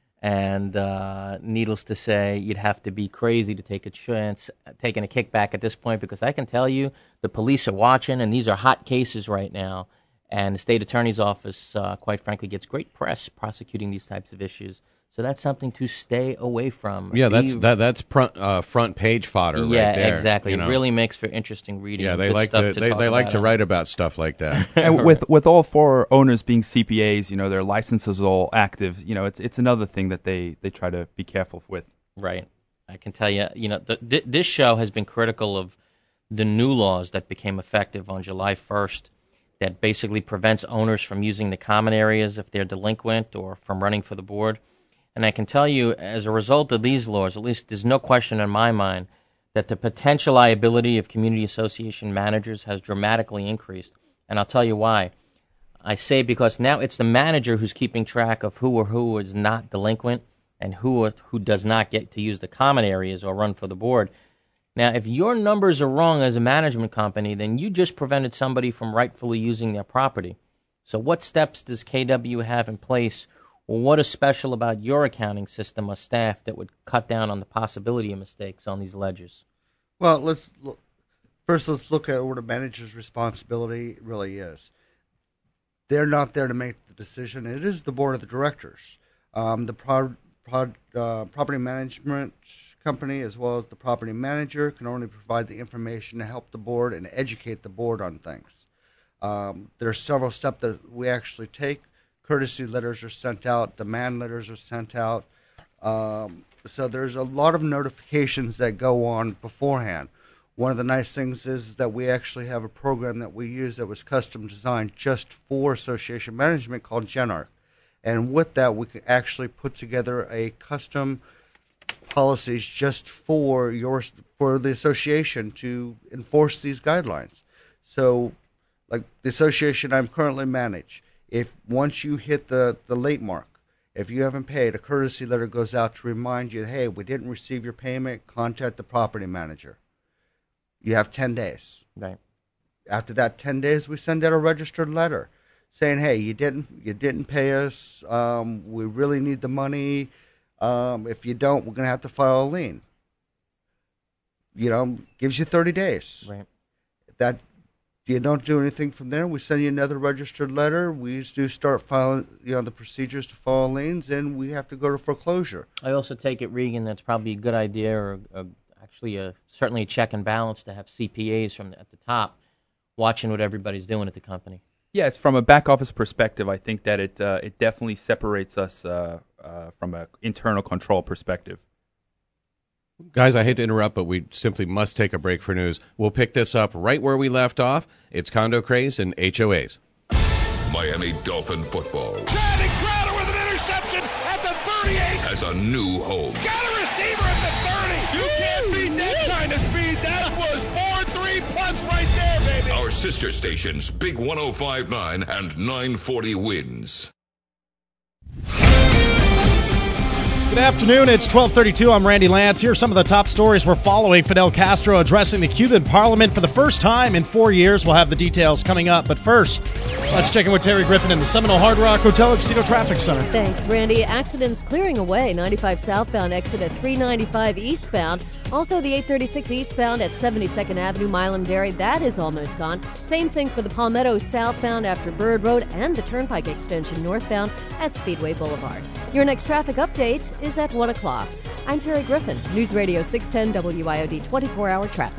And uh, needless to say, you'd have to be crazy to take a chance taking a kickback at this point, because I can tell you the police are watching, and these are hot cases right now. And the state attorney's office, uh, quite frankly, gets great press prosecuting these types of issues. So that's something to stay away from. Yeah, that's Be, that, that's front, uh, front page fodder yeah, right there. Yeah, exactly. You know? It really makes for interesting reading. Yeah, they like to, to they, they like to it. write about stuff like that. And with with all four owners being C P As, you know, their licenses are all active. You know, it's it's another thing that they, they try to be careful with. Right. I can tell you, you know, the, th- this show has been critical of the new laws that became effective on July first that basically prevents owners from using the common areas if they're delinquent or from running for the board. And I can tell you, as a result of these laws, at least there's no question in my mind that the potential liability of community association managers has dramatically increased. And I'll tell you why. I say because now it's the manager who's keeping track of who or who is not delinquent and who who does not get to use the common areas or run for the board. Now, if your numbers are wrong as a management company, then you just prevented somebody from rightfully using their property. So what steps does K W have in place, or what is special about your accounting system or staff that would cut down on the possibility of mistakes on these ledgers? Well, let's look, first let's look at what a manager's responsibility really is. They're not there to make the decision. It is the board of the directors. Um, the pro, pro, uh, property management company, as well as the property manager, can only provide the information to help the board and educate the board on things. Um, there are several steps that we actually take. Courtesy letters are sent out. Demand letters are sent out. Um, so there's a lot of notifications that go on beforehand. One of the nice things is that we actually have a program that we use that was custom designed just for association management called GenArc. And with that, we can actually put together a custom policies just for your for the association to enforce these guidelines. So, like the association I'm currently manage, if once you hit the, the late mark, if you haven't paid, a courtesy letter goes out to remind you, hey, we didn't receive your payment, contact the property manager. You have ten days. Right. After that ten days, we send out a registered letter saying, hey, you didn't you didn't pay us. Um, we really need the money. Um, if you don't, we're going to have to file a lien. You know, gives you thirty days. Right. That you don't do anything from there, we send you another registered letter. We do start filing, you know, the procedures to file liens, and we have to go to foreclosure. I also take it, Regan, that's probably a good idea, or a, actually a, certainly a check and balance to have C P As from the, at the top watching what everybody's doing at the company. Yes, from a back office perspective, I think that it uh, it definitely separates us uh, uh, from an internal control perspective. Guys, I hate to interrupt, but we simply must take a break for news. We'll pick this up right where we left off. It's Condo Craze and H O As. Miami Dolphin football. Channing Crowder with an interception at the thirty-eight. Has a new home. Got a receiver at the thirty. You can't beat that kind of speed. That was four three plus right there, baby. Our sister stations, Big one oh five point nine and nine forty Wins. Good afternoon. It's twelve thirty-two. I'm Randy Lance. Here are some of the top stories we're following. Fidel Castro addressing the Cuban parliament for the first time in four years. We'll have the details coming up. But first, let's check in with Terry Griffin in the Seminole Hard Rock Hotel and Casino Traffic Center. Thanks, Randy. Accidents clearing away. ninety-five southbound exit at three ninety-five eastbound. Also, the eight thirty-six eastbound at seventy-second Avenue, Milam Dairy. That is almost gone. Same thing for the Palmetto southbound after Bird Road and the Turnpike extension northbound at Speedway Boulevard. Your next traffic update is at one o'clock. I'm Terry Griffin, News Radio six ten W I O D twenty-four hour traffic.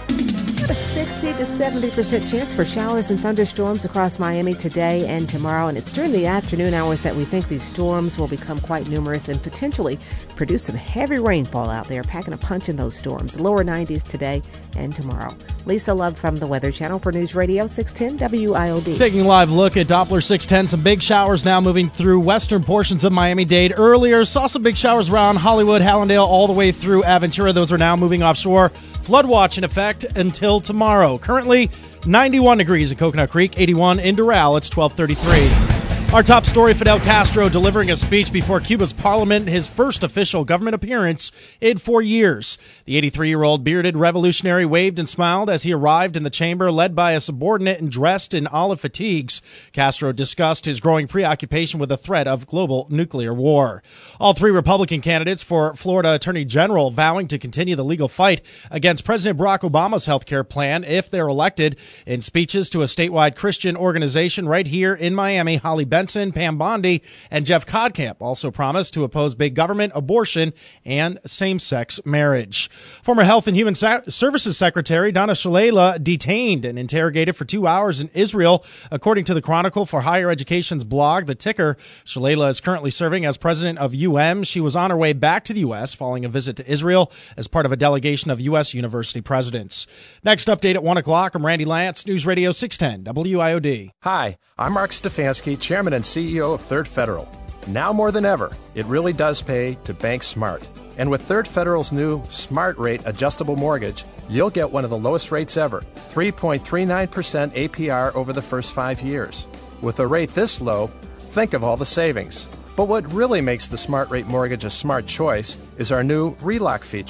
A sixty to seventy percent chance for showers and thunderstorms across Miami today and tomorrow, and it's during the afternoon hours that we think these storms will become quite numerous and potentially produce some heavy rainfall out there, packing a punch in those storms. Lower nineties today and tomorrow. Lisa Love from the Weather Channel for News Radio six ten W I O D. Taking a live look at Doppler six ten, some big showers now moving through western portions of Miami-Dade. Earlier, saw some big showers around Hollywood, Hallandale, all the way through Aventura. Those are now moving offshore. Flood watch in effect until tomorrow. Currently, ninety-one degrees at Coconut Creek, eighty-one in Doral. It's twelve thirty-three. Our top story, Fidel Castro delivering a speech before Cuba's parliament, his first official government appearance in four years. The eighty-three-year-old bearded revolutionary waved and smiled as he arrived in the chamber, led by a subordinate and dressed in olive fatigues. Castro discussed his growing preoccupation with the threat of global nuclear war. All three Republican candidates for Florida Attorney General vowing to continue the legal fight against President Barack Obama's health care plan if they're elected. In speeches to a statewide Christian organization right here in Miami, Holly Benson, Pam Bondi, and Jeff Kodkamp also promised to oppose big government, abortion, and same-sex marriage. Former Health and Human Sa- Services Secretary Donna Shalala detained and interrogated for two hours in Israel, according to the Chronicle for Higher Education's blog, The Ticker. Shalala is currently serving as president of U M. She was on her way back to the U S following a visit to Israel as part of a delegation of U S university presidents. Next update at one o'clock. I'm Randy Lance, News Radio six ten W I O D. Hi, I'm Mark Stefanski, Chairman and C E O of Third Federal. Now more than ever, it really does pay to bank smart. And with Third Federal's new Smart Rate adjustable mortgage, you'll get one of the lowest rates ever, three point three nine percent A P R over the first five years. With a rate this low, think of all the savings. But what really makes the Smart Rate mortgage a smart choice is our new RELOC feature.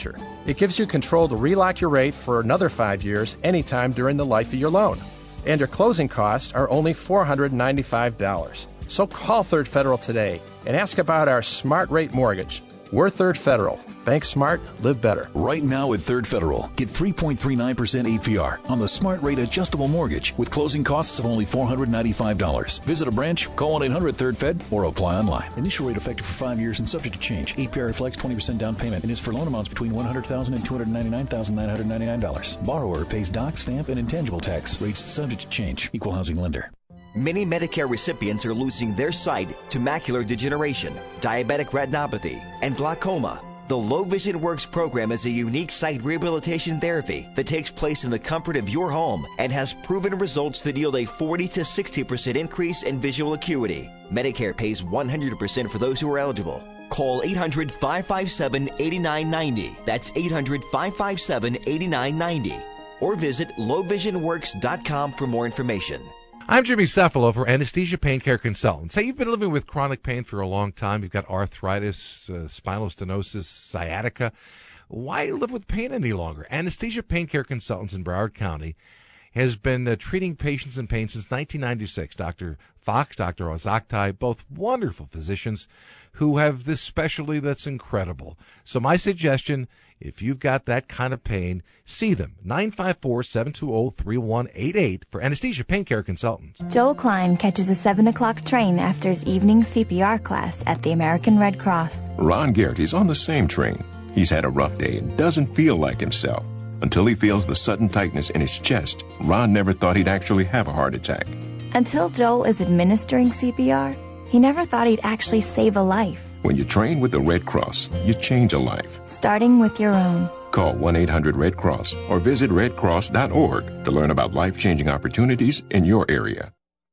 It gives you control to relock your rate for another five years anytime during the life of your loan. And your closing costs are only four hundred ninety-five dollars. So call Third Federal today and ask about our Smart Rate Mortgage. We're Third Federal. Bank smart, live better. Right now at Third Federal, get three point three nine percent A P R on the Smart Rate Adjustable Mortgage with closing costs of only four hundred ninety-five dollars. Visit a branch, call one eight hundred third Fed, or apply online. Initial rate effective for five years and subject to change. A P R reflects twenty percent down payment and is for loan amounts between one hundred thousand dollars and two hundred ninety-nine thousand nine hundred ninety-nine dollars. Borrower pays doc, stamp, and intangible tax. Rates subject to change. Equal housing lender. Many Medicare recipients are losing their sight to macular degeneration, diabetic retinopathy, and glaucoma. The Low Vision Works program is a unique sight rehabilitation therapy that takes place in the comfort of your home and has proven results that yield a forty to sixty percent increase in visual acuity. Medicare pays one hundred percent for those who are eligible. Call eight hundred, five five seven, eight nine nine zero. That's eight hundred, five five seven, eight nine nine zero. Or visit low vision works dot com for more information. I'm Jimmy Cefalo for Anesthesia Pain Care Consultants. Say you've been living with chronic pain for a long time. You've got arthritis, uh, spinal stenosis, sciatica. Why live with pain any longer? Anesthesia Pain Care Consultants in Broward County has been uh, treating patients in pain since nineteen ninety-six. Doctor Fox, Doctor Ozaktai, both wonderful physicians who have this specialty that's incredible. So my suggestion, if you've got that kind of pain, see them. nine five four, seven two zero, three one eight eight for Anesthesia Pain Care Consultants. Joel Klein catches a seven o'clock train after his evening C P R class at the American Red Cross. Ron Garrett is on the same train. He's had a rough day and doesn't feel like himself. Until he feels the sudden tightness in his chest, Ron never thought he'd actually have a heart attack. Until Joel is administering C P R, he never thought he'd actually save a life. When you train with the Red Cross, you change a life. Starting with your own. Call one eight hundred red cross or visit red cross dot org to learn about life-changing opportunities in your area.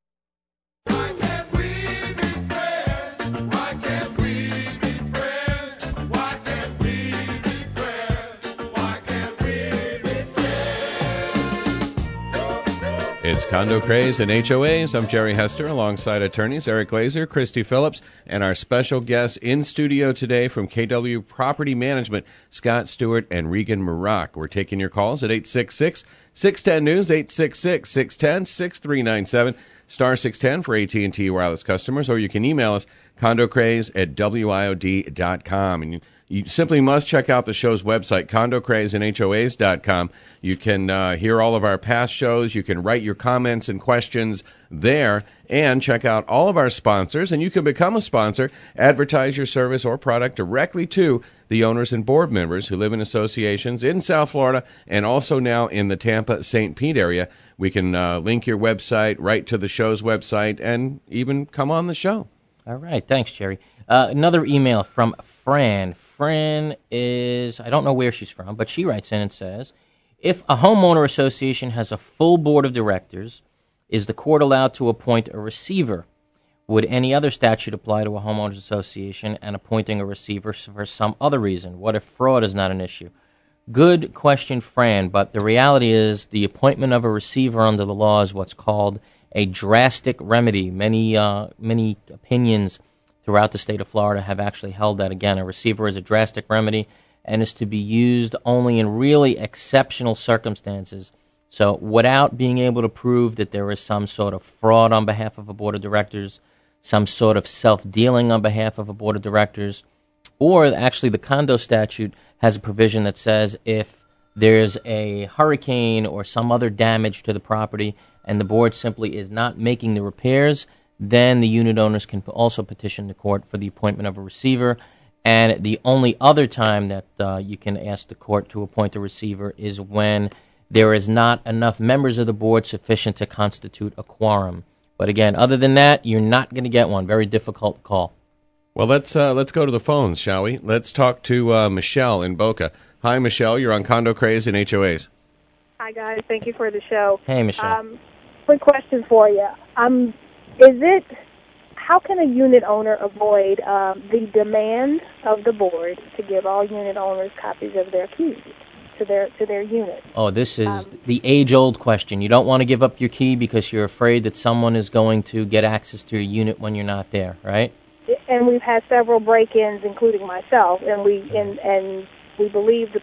It's Condo Craze and H O As. I'm Jerry Hester alongside attorneys Eric Glazer, Christy Phillips, and our special guests in studio today from K W Property Management, Scott Stewart and Regan Maroc. We're taking your calls at eight six six, six one zero, news, eight six six, six one zero, six three nine seven, star six ten for A T and T wireless customers, or you can email us, condocraze at W I O D dot com. And you, you simply must check out the show's website, condocraze and H O As dot com. You can uh, hear all of our past shows. You can write your comments and questions there and check out all of our sponsors. And you can become a sponsor, advertise your service or product directly to the owners and board members who live in associations in South Florida and also now in the Tampa Saint Pete area. We can uh, link your website right to the show's website and even come on the show. All right. Thanks, Jerry. Uh, another email from Fran. Fran is, I don't know where she's from, but she writes in and says, if a homeowner association has a full board of directors, is the court allowed to appoint a receiver? Would any other statute apply to a homeowners association and appointing a receiver for some other reason? What if fraud is not an issue? Good question, Fran, but the reality is the appointment of a receiver under the law is what's called a drastic remedy. Many, uh, many opinions throughout the state of Florida have actually held that, again, a receiver is a drastic remedy and is to be used only in really exceptional circumstances. So without being able to prove that there is some sort of fraud on behalf of a board of directors, some sort of self-dealing on behalf of a board of directors, or actually the condo statute has a provision that says if there's a hurricane or some other damage to the property and the board simply is not making the repairs, then the unit owners can also petition the court for the appointment of a receiver. And the only other time that uh, you can ask the court to appoint a receiver is when there is not enough members of the board sufficient to constitute a quorum. But again, other than that, you're not going to get one. Very difficult to call. Well, let's uh, let's go to the phones, shall we? Let's talk to uh, Michelle in Boca. Hi, Michelle. You're on Condo Craze and H O As. Hi, guys. Thank you for the show. Hey, Michelle. Um, quick question for you. Um, is it, how can a unit owner avoid um, the demand of the board to give all unit owners copies of their keys to their to their unit? Oh, this is um, the age-old question. You don't want to give up your key because you're afraid that someone is going to get access to your unit when you're not there, right? And we've had several break-ins, including myself, and we and, and we believe the board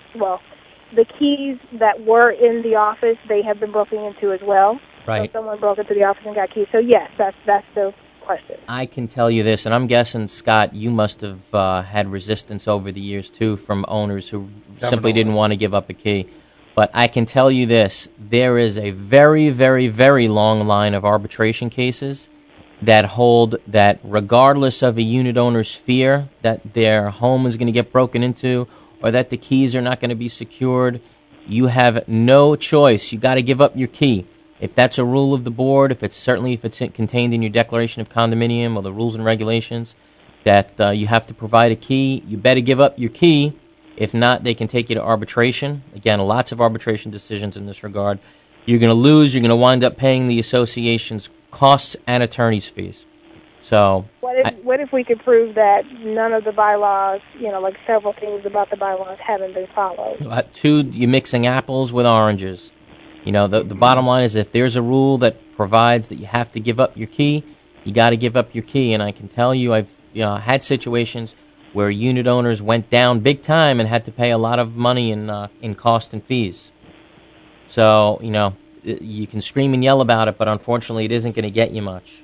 well, the keys that were in the office, they have been broken into as well. Right. So someone broke into the office and got keys. So, yes, that's, that's the question. I can tell you this, and I'm guessing, Scott, you must have uh, had resistance over the years, too, from owners who Definitely. simply didn't want to give up a key. But I can tell you this, there is a very, very, very long line of arbitration cases that hold that regardless of a unit owner's fear that their home is going to get broken into or that the keys are not going to be secured, you have no choice. You got to give up your key. If that's a rule of the board, if it's certainly if it's contained in your declaration of condominium or the rules and regulations that uh, you have to provide a key, you better give up your key. If not, they can take you to arbitration. Again, lots of arbitration decisions in this regard. You're going to lose. You're going to wind up paying the association's costs and attorney's fees. So, What if, I, what if we could prove that none of the bylaws, you know, like several things about the bylaws haven't been followed? uh, two, you're mixing apples with oranges. You know, the, the bottom line is if there's a rule that provides that you have to give up your key, you got to give up your key. And I can tell you I've you know, had situations where unit owners went down big time and had to pay a lot of money in uh, in cost and fees. So, you know, you can scream and yell about it, but unfortunately it isn't going to get you much.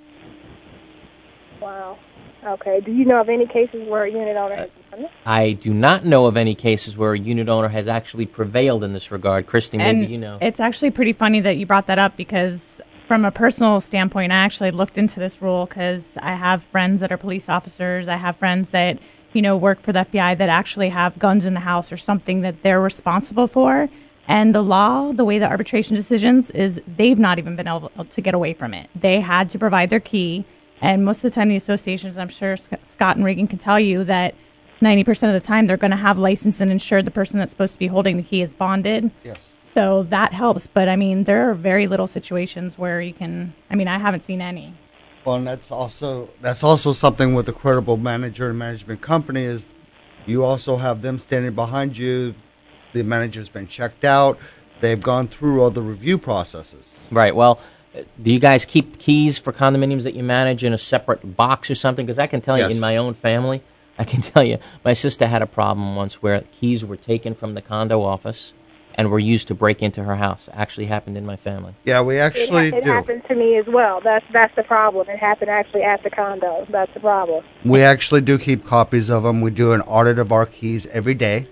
Wow. Okay. Do you know of any cases where a unit owner has done it? I do not know of any cases where a unit owner has actually prevailed in this regard. Christy, maybe And you know. It's actually pretty funny that you brought that up because from a personal standpoint, I actually looked into this rule because I have friends that are police officers. I have friends that, you know, work for the F B I that actually have guns in the house or something that they're responsible for. And the law, the way the arbitration decisions is they've not even been able to get away from it. They had to provide their key. And most of the time, the associations, I'm sure Scott and Regan can tell you that ninety percent of the time they're going to have licensed and insured. The person that's supposed to be holding the key is bonded. Yes. So that helps. But, I mean, there are very little situations where you can, I mean, I haven't seen any. Well, and that's also that's also something with a credible manager and management company is you also have them standing behind you. The manager's been checked out. They've gone through all the review processes. Right. Well, do you guys keep keys for condominiums that you manage in a separate box or something? Because I can tell Yes. you in my own family, I can tell you my sister had a problem once where keys were taken from the condo office and were used to break into her house. It actually happened in my family. Yeah, we actually it, ha- it do. happened to me as well. That's that's the problem. It happened actually at the condo. That's the problem. We actually do keep copies of them. We do an audit of our keys every day.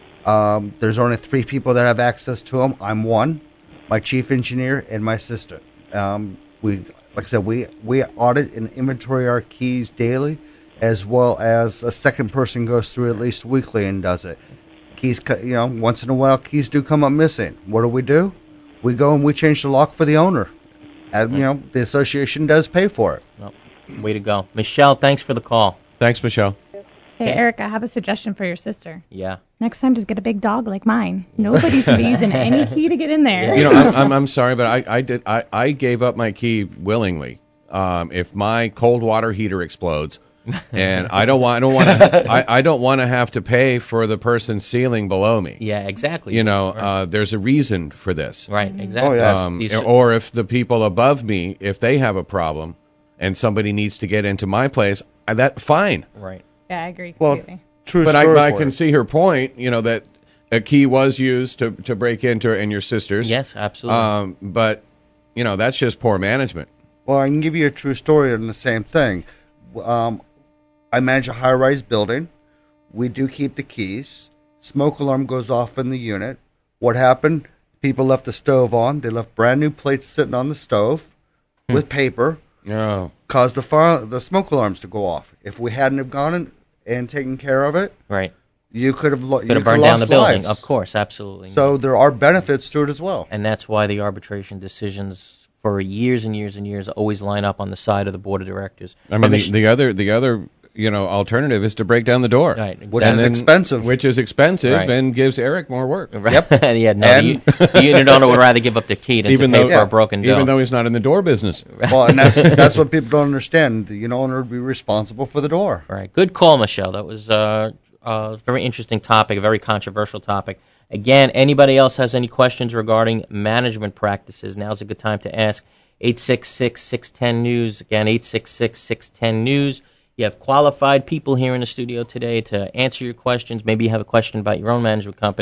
Um, there's only three people that have access to them. I'm one, my chief engineer, and my assistant. Um, we, like I said, we, we audit and inventory our keys daily, as well as a second person goes through at least weekly and does it. Keys, you know, once in a while, keys do come up missing. What do we do? We go and we change the lock for the owner. And, you know, the association does pay for it. Well, way to go. Michelle, thanks for the call. Thanks, Michelle. Hey, Eric, I have a suggestion for your sister. Yeah. Next time, just get a big dog like mine. Nobody's going to be using any key to get in there. You know, I'm, I'm, I'm sorry, but I, I did. I, I gave up my key willingly. Um, if my cold water heater explodes, and I don't want, I don't want to, I, I don't want to have to pay for the person sealing below me. Yeah, exactly. You know, uh, there's a reason for this. Right, exactly. Oh, yeah. Um, These- or if the people above me, if they have a problem, and somebody needs to get into my place, I- that fine. Right. Yeah, I agree Well, completely. true But I, story I for can it. see her point. You know that a key was used to to break into and your sister's. Yes, absolutely. Um, but you know that's just poor management. Well, I can give you a true story on the same thing. Um, I manage a high-rise building. We do keep the keys. Smoke alarm goes off in the unit. What happened? People left the stove on. They left brand new plates sitting on the stove with paper. Oh. Caused the fire, the smoke alarms to go off. If we hadn't have gone in and taken care of it, right, you could have lo- you could have could burned down lost the building. lives. Of course, absolutely. So there are benefits to it as well. And that's why the arbitration decisions for years and years and years always line up on the side of the board of directors. I mean, the, the other the other you know alternative is to break down the door, Right, Which And is then- expensive. which is expensive Right. and gives Eric more work. Right. Yep. yeah, no, And- the, the unit owner would rather give up the key than Even to pay though for a broken door. even though he's not in the door business. Well, and that's that's what people don't understand. The unit owner would be responsible for the door. Right. Good call, Michelle. That was uh, a very interesting topic, a very controversial topic. Again, anybody else has any questions regarding management practices, now's a good time to ask. eight six six, six one zero, news. Again, eight six six, six one zero, news. You have qualified people here in the studio today to answer your questions. Maybe you have a question about your own management company.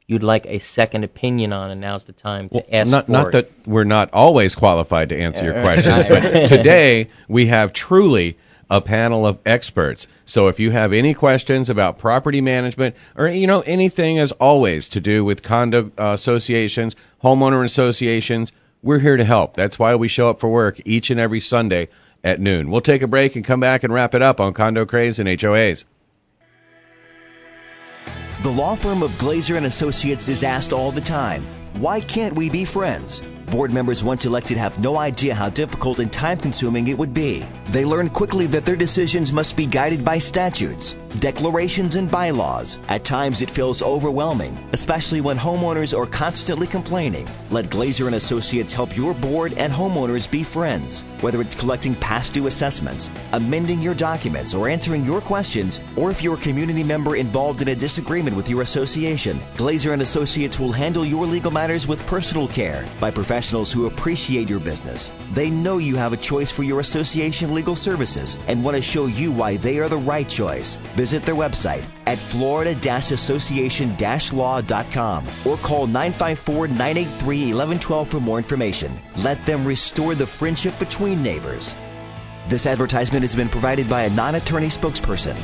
you'd like a second opinion on, and now's the time to Well, ask not, for not it. that we're not always qualified to answer your Uh, questions, but today we have truly a panel of experts. So if you have any questions about property management or, you know, anything as always to do with condo uh, associations, homeowner associations, we're here to help. That's why we show up for work each and every Sunday at noon. We'll take a break and come back and wrap it up on Condo Craze and H O As. The law firm of Glazer and Associates is asked all the time, why can't we be friends? Board members once elected have no idea how difficult and time-consuming it would be. They learn quickly that their decisions must be guided by statutes, declarations, and bylaws. At times it feels overwhelming, especially when homeowners are constantly complaining. Let Glazer and Associates help your board and homeowners be friends. Whether it's collecting past due assessments, amending your documents, or answering your questions, or if you're a community member involved in a disagreement with your association, Glazer and Associates will handle your legal matters with personal care by professionals who appreciate your business. They know you have a choice for your association legal services and want to show you why they are the right choice. Visit their website at florida association law dot com or call nine five four, nine eight three, one one one two for more information. Let them restore the friendship between neighbors. This advertisement has been provided by a non-attorney spokesperson.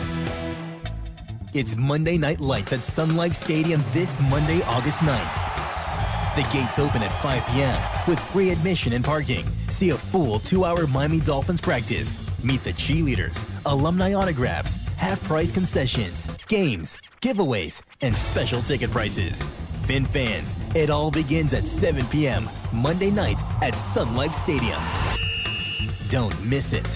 It's Monday Night Lights at Sun Life Stadium this Monday, August ninth. The gates open at five p.m. with free admission and parking. See a full two-hour Miami Dolphins practice. Meet the cheerleaders, alumni autographs, half-price concessions, games, giveaways, and special ticket prices. Fin fans, it all begins at seven p.m. Monday night at Sun Life Stadium. Don't miss it.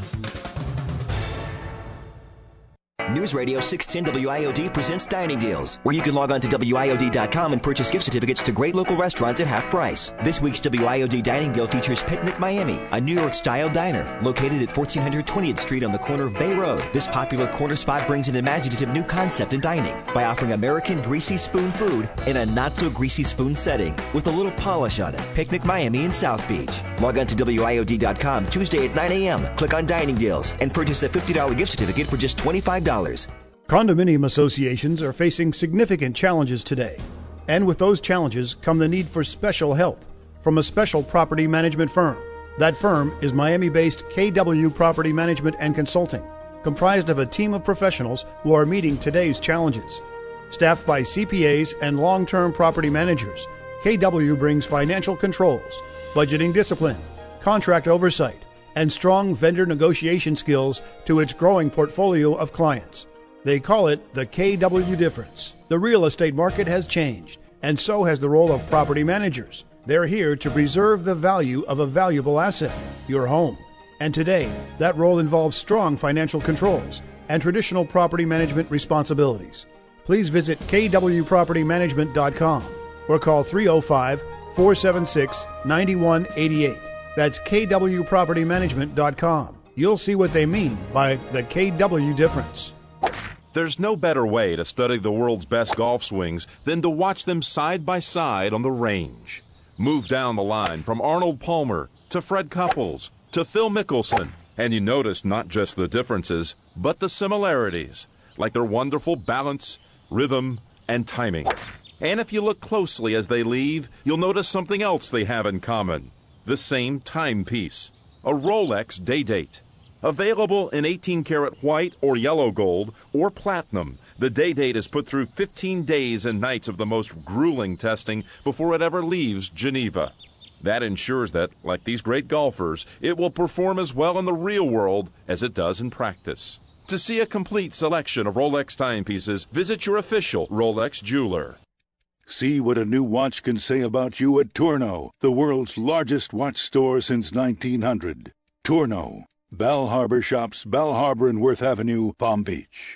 News Radio six ten W I O D presents Dining Deals, where you can log on to W I O D dot com and purchase gift certificates to great local restaurants at half price. This week's W I O D Dining Deal features Picnic Miami, a New York-style diner located at fourteen twentieth Street on the corner of Bay Road. This popular corner spot brings an imaginative new concept in dining by offering American greasy spoon food in a not-so-greasy spoon setting with a little polish on it. Picnic Miami in South Beach. Log on to W I O D dot com Tuesday at nine a.m. Click on Dining Deals and purchase a fifty dollars gift certificate for just twenty-five dollars. Condominium associations are facing significant challenges today. And with those challenges come the need for special help from a special property management firm. That firm is Miami-based K W Property Management and Consulting, comprised of a team of professionals who are meeting today's challenges. Staffed by C P As and long-term property managers, K W brings financial controls, budgeting discipline, contract oversight, and strong vendor negotiation skills to its growing portfolio of clients. They call it the K W difference. The real estate market has changed, and so has the role of property managers. They're here to preserve the value of a valuable asset, your home. And today, that role involves strong financial controls and traditional property management responsibilities. Please visit K W property management dot com or call three oh five, four seven six, nine one eight eight. That's K W property management dot com. You'll see what they mean by the K W difference. There's no better way to study the world's best golf swings than to watch them side by side on the range. Move down the line from Arnold Palmer to Fred Couples to Phil Mickelson, and you notice not just the differences, but the similarities, like their wonderful balance, rhythm, and timing. And if you look closely as they leave, you'll notice something else they have in common. The same timepiece, a Rolex Day-Date. Available in eighteen karat white or yellow gold or platinum, the Day-Date is put through fifteen days and nights of the most grueling testing before it ever leaves Geneva. That ensures that, like these great golfers, it will perform as well in the real world as it does in practice. To see a complete selection of Rolex timepieces, visit your official Rolex jeweler. See what a new watch can say about you at Tourneau, the world's largest watch store since nineteen hundred. Tourneau, Bell Harbor Shops, Bell Harbor and Worth Avenue, Palm Beach.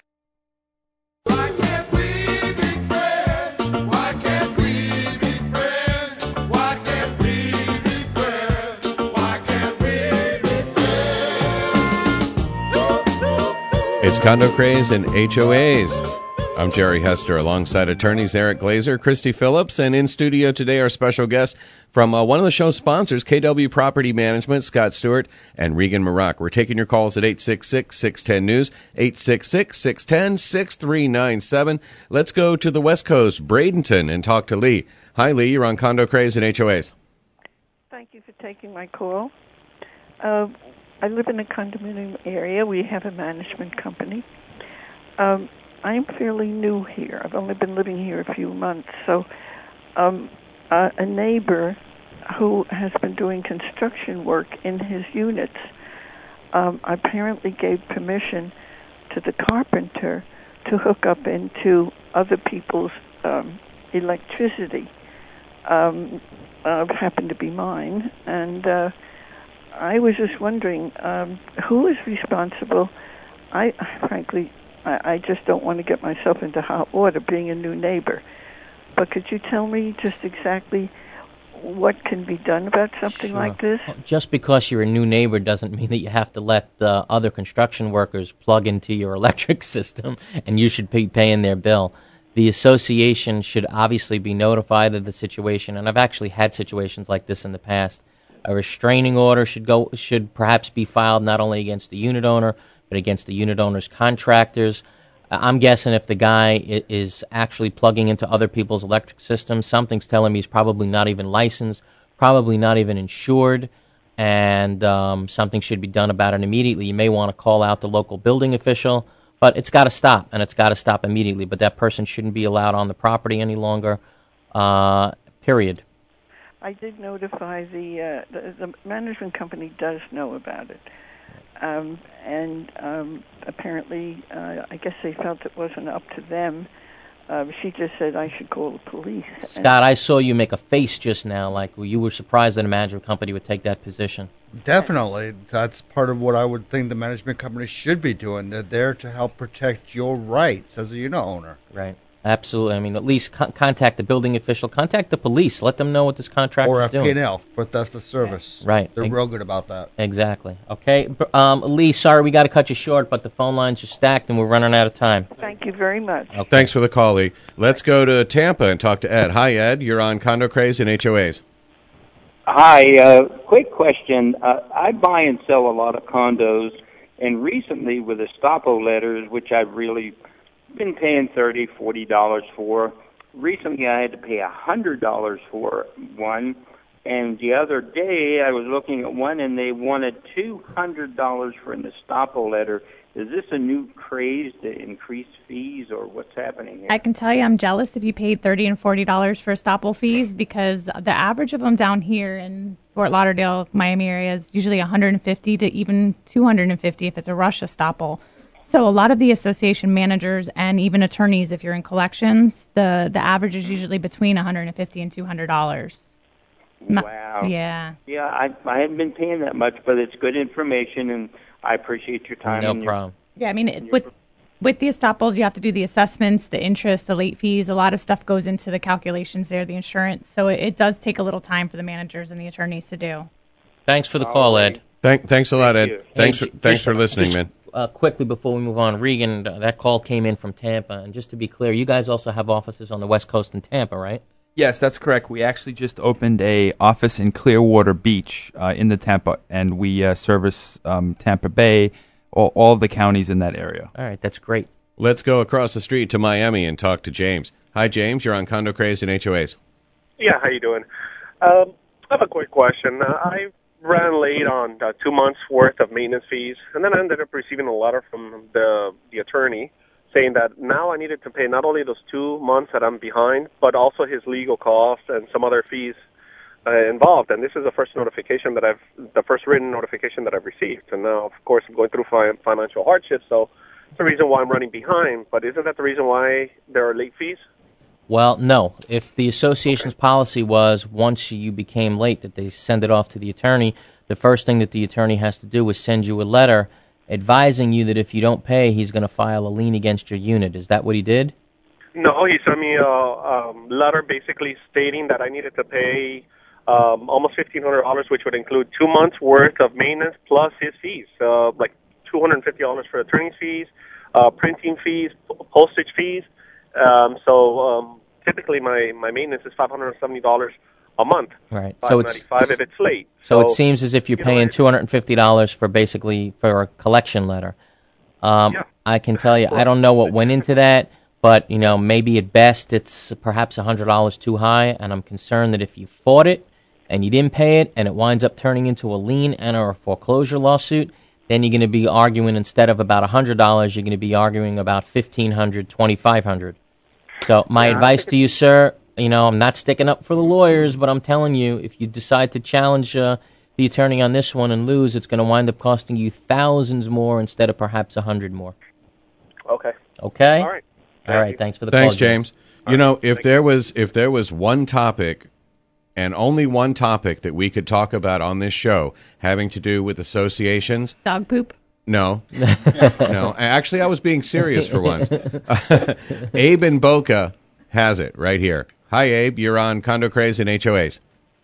Why can't we be friends? Why can't we be friends? Why can't we be friends? Why can't we be friends? It's Condo Craze and H O As. I'm Jerry Hester, alongside attorneys Eric Glazer, Christy Phillips, and in studio today our special guest from uh, one of the show's sponsors, K W Property Management, Scott Stewart and Regan Maroc. We're taking your calls at eight six six, six one zero, news, eight six six, six one zero, six three nine seven. Let's go to the West Coast, Bradenton, and talk to Lee. Hi, Lee. You're on Condo Craze and H O As. Thank you for taking my call. Uh, I live in a condominium area. We have a management company. Um, I'm fairly new here. I've only been living here a few months. So um, uh, a neighbor who has been doing construction work in his units um, apparently gave permission to the carpenter to hook up into other people's um, electricity. Um, uh, happened to be mine. And uh, I was just wondering, um, who is responsible? I, frankly... I just don't want to get myself into hot water being a new neighbor. But could you tell me just exactly what can be done about something Sure. like this? Just because you're a new neighbor doesn't mean that you have to let uh, other construction workers plug into your electric system and you should be paying their bill. The association should obviously be notified of the situation, and I've actually had situations like this in the past. A restraining order should go should perhaps be filed not only against the unit owner, but against the unit owner's contractors. I'm guessing if the guy is actually plugging into other people's electric systems, something's telling me he's probably not even licensed, probably not even insured, and um, something should be done about it immediately. You may want to call out the local building official, but it's got to stop, and it's got to stop immediately. But that person shouldn't be allowed on the property any longer, uh, period. I did notify the, uh, the, the management company does know about it. Um, and um, apparently, uh, I guess they felt it wasn't up to them. Uh, she just said I should call the police. Scott, I saw you make a face just now, like you were surprised that a management company would take that position. Definitely. That's part of what I would think the management company should be doing. They're there to help protect your rights as a unit owner. Right. Absolutely. I mean, at least con- contact the building official, contact the police, let them know what this contract or is F P doing. and L for theft of service. Right. They're Ex- real good about that. Exactly. Okay. Um, Lee, sorry we got to cut you short, but the phone lines are stacked and we're running out of time. Thank you very much. Okay. Thanks for the call, Lee. Let's go to Tampa and talk to Ed. Hi, Ed. You're on Condo Craze and H O As. Hi. Uh, quick question. Uh, I buy and sell a lot of condos, and recently with the Estoppel letters, which I've really been paying thirty dollars, forty dollars for. Recently I had to pay one hundred dollars for one, and the other day I was looking at one and they wanted two hundred dollars for an Estoppel letter. Is this a new craze to increase fees, or what's happening here? I can tell you I'm jealous if you paid thirty dollars and forty dollars for estoppel fees, because the average of them down here in Fort Lauderdale, Miami area is usually one hundred fifty to even two hundred fifty if it's a rush estoppel. So a lot of the association managers and even attorneys, if you're in collections, the, the average is usually between one hundred fifty dollars and two hundred dollars. Wow. Yeah. Yeah, I I haven't been paying that much, but it's good information, and I appreciate your time. No and your- problem. Yeah, I mean, it, with with the estoppels, you have to do the assessments, the interest, the late fees. A lot of stuff goes into the calculations there, the insurance. So it, it does take a little time for the managers and the attorneys to do. Thanks for the call, Ed. Thank, thanks a lot, Ed. you. Thanks, Hey, for, thanks just- for listening, just, man. Uh, quickly before we move on, Regan, uh, that call came in from Tampa, and just to be clear, you guys also have offices on the West Coast in Tampa, right? Yes, that's correct. We actually just opened a office in Clearwater Beach uh, in the Tampa, and we uh, service um, Tampa Bay, all, all the counties in that area. All right, that's great. Let's go across the street to Miami and talk to James. Hi, James. You're on Condo Craze and H O As. Yeah, how you doing? Um, I have a quick question. Uh, I ran late on uh, two months' worth of maintenance fees, and then I ended up receiving a letter from the the attorney saying that now I needed to pay not only those two months that I'm behind, but also his legal costs and some other fees uh, involved. And this is the first notification that I've, the first written notification that I've received. And now, of course, I'm going through fi- financial hardship, so it's the reason why I'm running behind. But isn't that the reason why there are late fees? Well, no. If the association's okay. policy was once you became late that they send it off to the attorney, the first thing that the attorney has to do is send you a letter advising you that if you don't pay, he's going to file a lien against your unit. Is that what he did? No, he sent me a um, letter basically stating that I needed to pay um, almost fifteen hundred dollars, which would include two months' worth of maintenance plus his fees, uh, like two hundred fifty dollars for attorney's fees, uh, printing fees, postage fees, Um, so um, typically my, my maintenance is five hundred seventy dollars a month. Right. five So it's ninety-five if it's late. So, it seems as if you're you know, paying it- two hundred fifty dollars for basically for a collection letter. Um, Yeah. I can tell you, I don't know what went into that, but you know, maybe at best it's perhaps one hundred dollars too high, and I'm concerned that if you fought it and you didn't pay it, and it winds up turning into a lien and or a foreclosure lawsuit, then you're going to be arguing instead of about one hundred dollars, you're going to be arguing about fifteen hundred dollars, twenty-five hundred dollars. So my Yeah, I advice think to you, sir, you know, I'm not sticking up for the lawyers, but I'm telling you, if you decide to challenge uh, the attorney on this one and lose, it's going to wind up costing you thousands more instead of perhaps a hundred more. Okay. Okay? All right. All right, thanks for the Thanks, call, James. You know, if there was if there was one topic and only one topic that we could talk about on this show having to do with associations, Dog poop. no, no. Actually, I was being serious for once. Abe in Boca has it right here. Hi, Abe. You're on Condo Craze and H O As.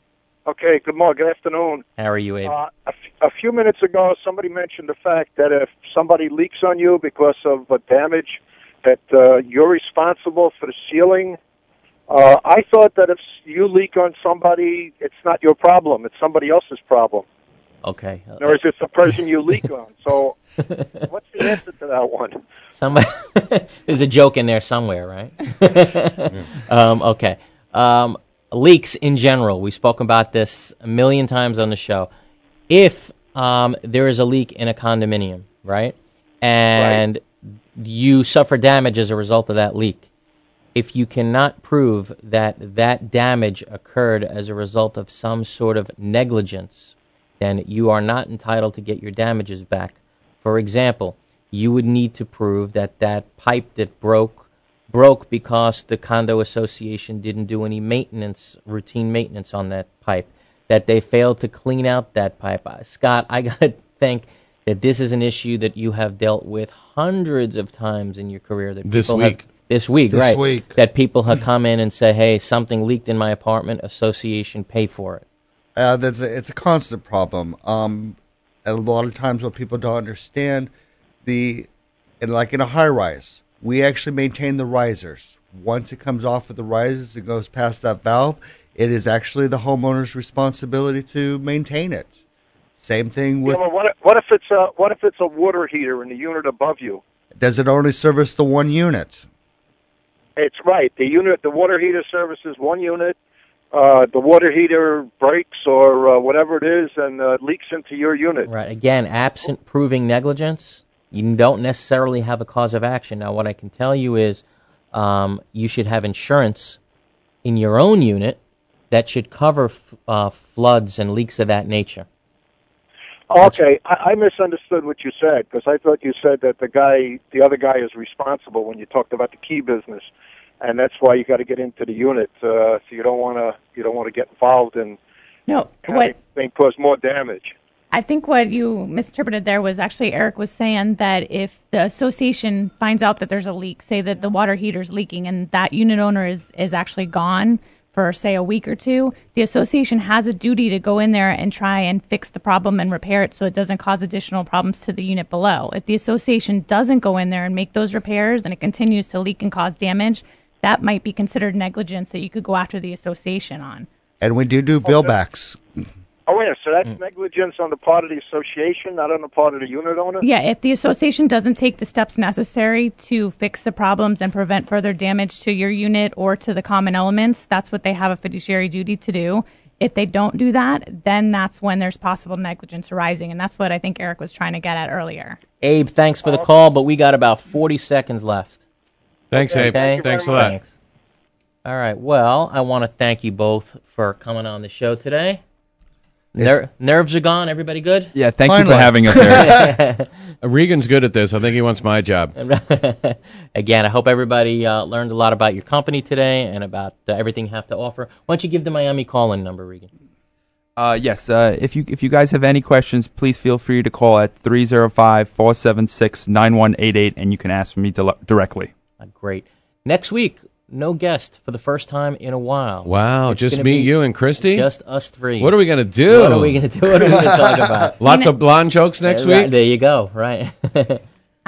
Okay, good morning, good afternoon. How are you, Abe? Uh, a, f- a few minutes ago, somebody mentioned the fact that if somebody leaks on you because of uh, damage, that uh, you're responsible for the ceiling. Uh, I thought that if you leak on somebody, it's not your problem; it's somebody else's problem. Okay. In other words, it's the person you leak on. So, what's the answer to that one? Somebody there's a joke in there somewhere, right? um, okay. Um, leaks in general. We spoke about this a million times on the show. If um, there is a leak in a condominium, right, and right. you suffer damage as a result of that leak, if you cannot prove that that damage occurred as a result of some sort of negligence, then you are not entitled to get your damages back. For example, you would need to prove that that pipe that broke broke because the condo association didn't do any maintenance, routine maintenance on that pipe, that they failed to clean out that pipe. Uh, Scott, I got to think that this is an issue that you have dealt with hundreds of times in your career. That This people week. Have, this week, This right. week. That people have come in and say, hey, something leaked in my apartment, association, pay for it. Uh, that's a, it's a constant problem. Um, and a lot of times what people don't understand, the and like in a high rise, we actually maintain the risers. Once it comes off of the risers, it goes past that valve. It is actually the homeowner's responsibility to maintain it. Same thing with. Yeah, well, what, if, what if it's a what if it's a water heater in the unit above you? Does it only service the one unit? It's right. The unit, the water heater services one unit. Uh, the water heater breaks or uh, whatever it is and uh, leaks into your unit. Right. Again, absent proving negligence, you don't necessarily have a cause of action. Now, what I can tell you is um, you should have insurance in your own unit that should cover f- uh, floods and leaks of that nature. Okay, I, I misunderstood what you said because I thought you said that the guy, the other guy, is responsible when you talked about the key business, and that's why you got to get into the unit. Uh, so you don't want to, you don't want to get involved in No, having what thing cause more damage. I think what you misinterpreted there was actually Eric was saying that if the association finds out that there's a leak, say that the water heater's leaking and that unit owner is, is actually gone for, say, a week or two, the association has a duty to go in there and try and fix the problem and repair it so it doesn't cause additional problems to the unit below. If the association doesn't go in there and make those repairs and it continues to leak and cause damage, that might be considered negligence that you could go after the association on. And we do do bill backs. Oh, yeah, so that's negligence on the part of the association, not on the part of the unit owner? Yeah, if the association doesn't take the steps necessary to fix the problems and prevent further damage to your unit or to the common elements, that's what they have a fiduciary duty to do. If they don't do that, then that's when there's possible negligence arising, and that's what I think Eric was trying to get at earlier. Abe, thanks for the call, but we got about forty seconds left. Thanks, Abe. Okay? Thanks a lot. Thanks. All right, well, I want to thank you both for coming on the show today. Ner- nerves are gone. Everybody good? Yeah, thank Finally. you for having us, Eric. Regan's good at this. I think he wants my job. Again, I hope everybody uh, learned a lot about your company today and about uh, everything you have to offer. Why don't you give the Miami call-in number, Regan? Uh, yes, uh, if you if you guys have any questions, please feel free to call at three oh five, four seven six, nine one eight eight, and you can ask me di- directly. Uh, great. Next week, no guest for the first time in a while. Wow, It's just gonna me, be you, and Christy? Just us three. What are we going to do? What are we going to do? What are we going to talk about? Lots of blonde jokes next Uh, week? right, there you go, right. I'm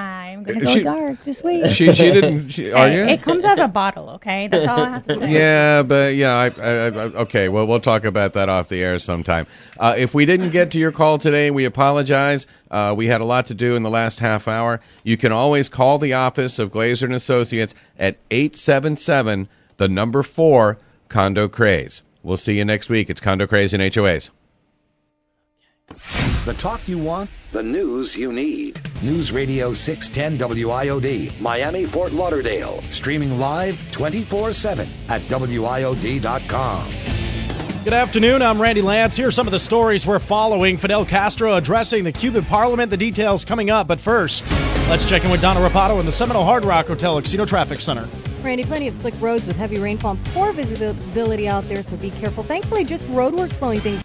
going to go She- dark. Just wait. She, she didn't. She, are Hey, you? It comes out of a bottle, okay? That's all I have to say. Yeah, but yeah, I, I, I, okay. Well, we'll talk about that off the air sometime. Uh, if we didn't get to your call today, we apologize. Uh, we had a lot to do in the last half hour. You can always call the office of Glazer and Associates at eight seven seven, the number four, Condo Craze. We'll see you next week. It's Condo Craze and H O As. The talk you want, the news you need. News Radio six ten W I O D, Miami, Fort Lauderdale. Streaming live twenty-four seven at W I O D dot com. Good afternoon. I'm Randy Lance. Here are some of the stories we're following. Fidel Castro addressing the Cuban parliament. The details coming up. But first, let's check in with Donna Rapato in the Seminole Hard Rock Hotel Casino Traffic Center. Randy, plenty of slick roads with heavy rainfall and poor visibility out there, so be careful. Thankfully, just road work slowing things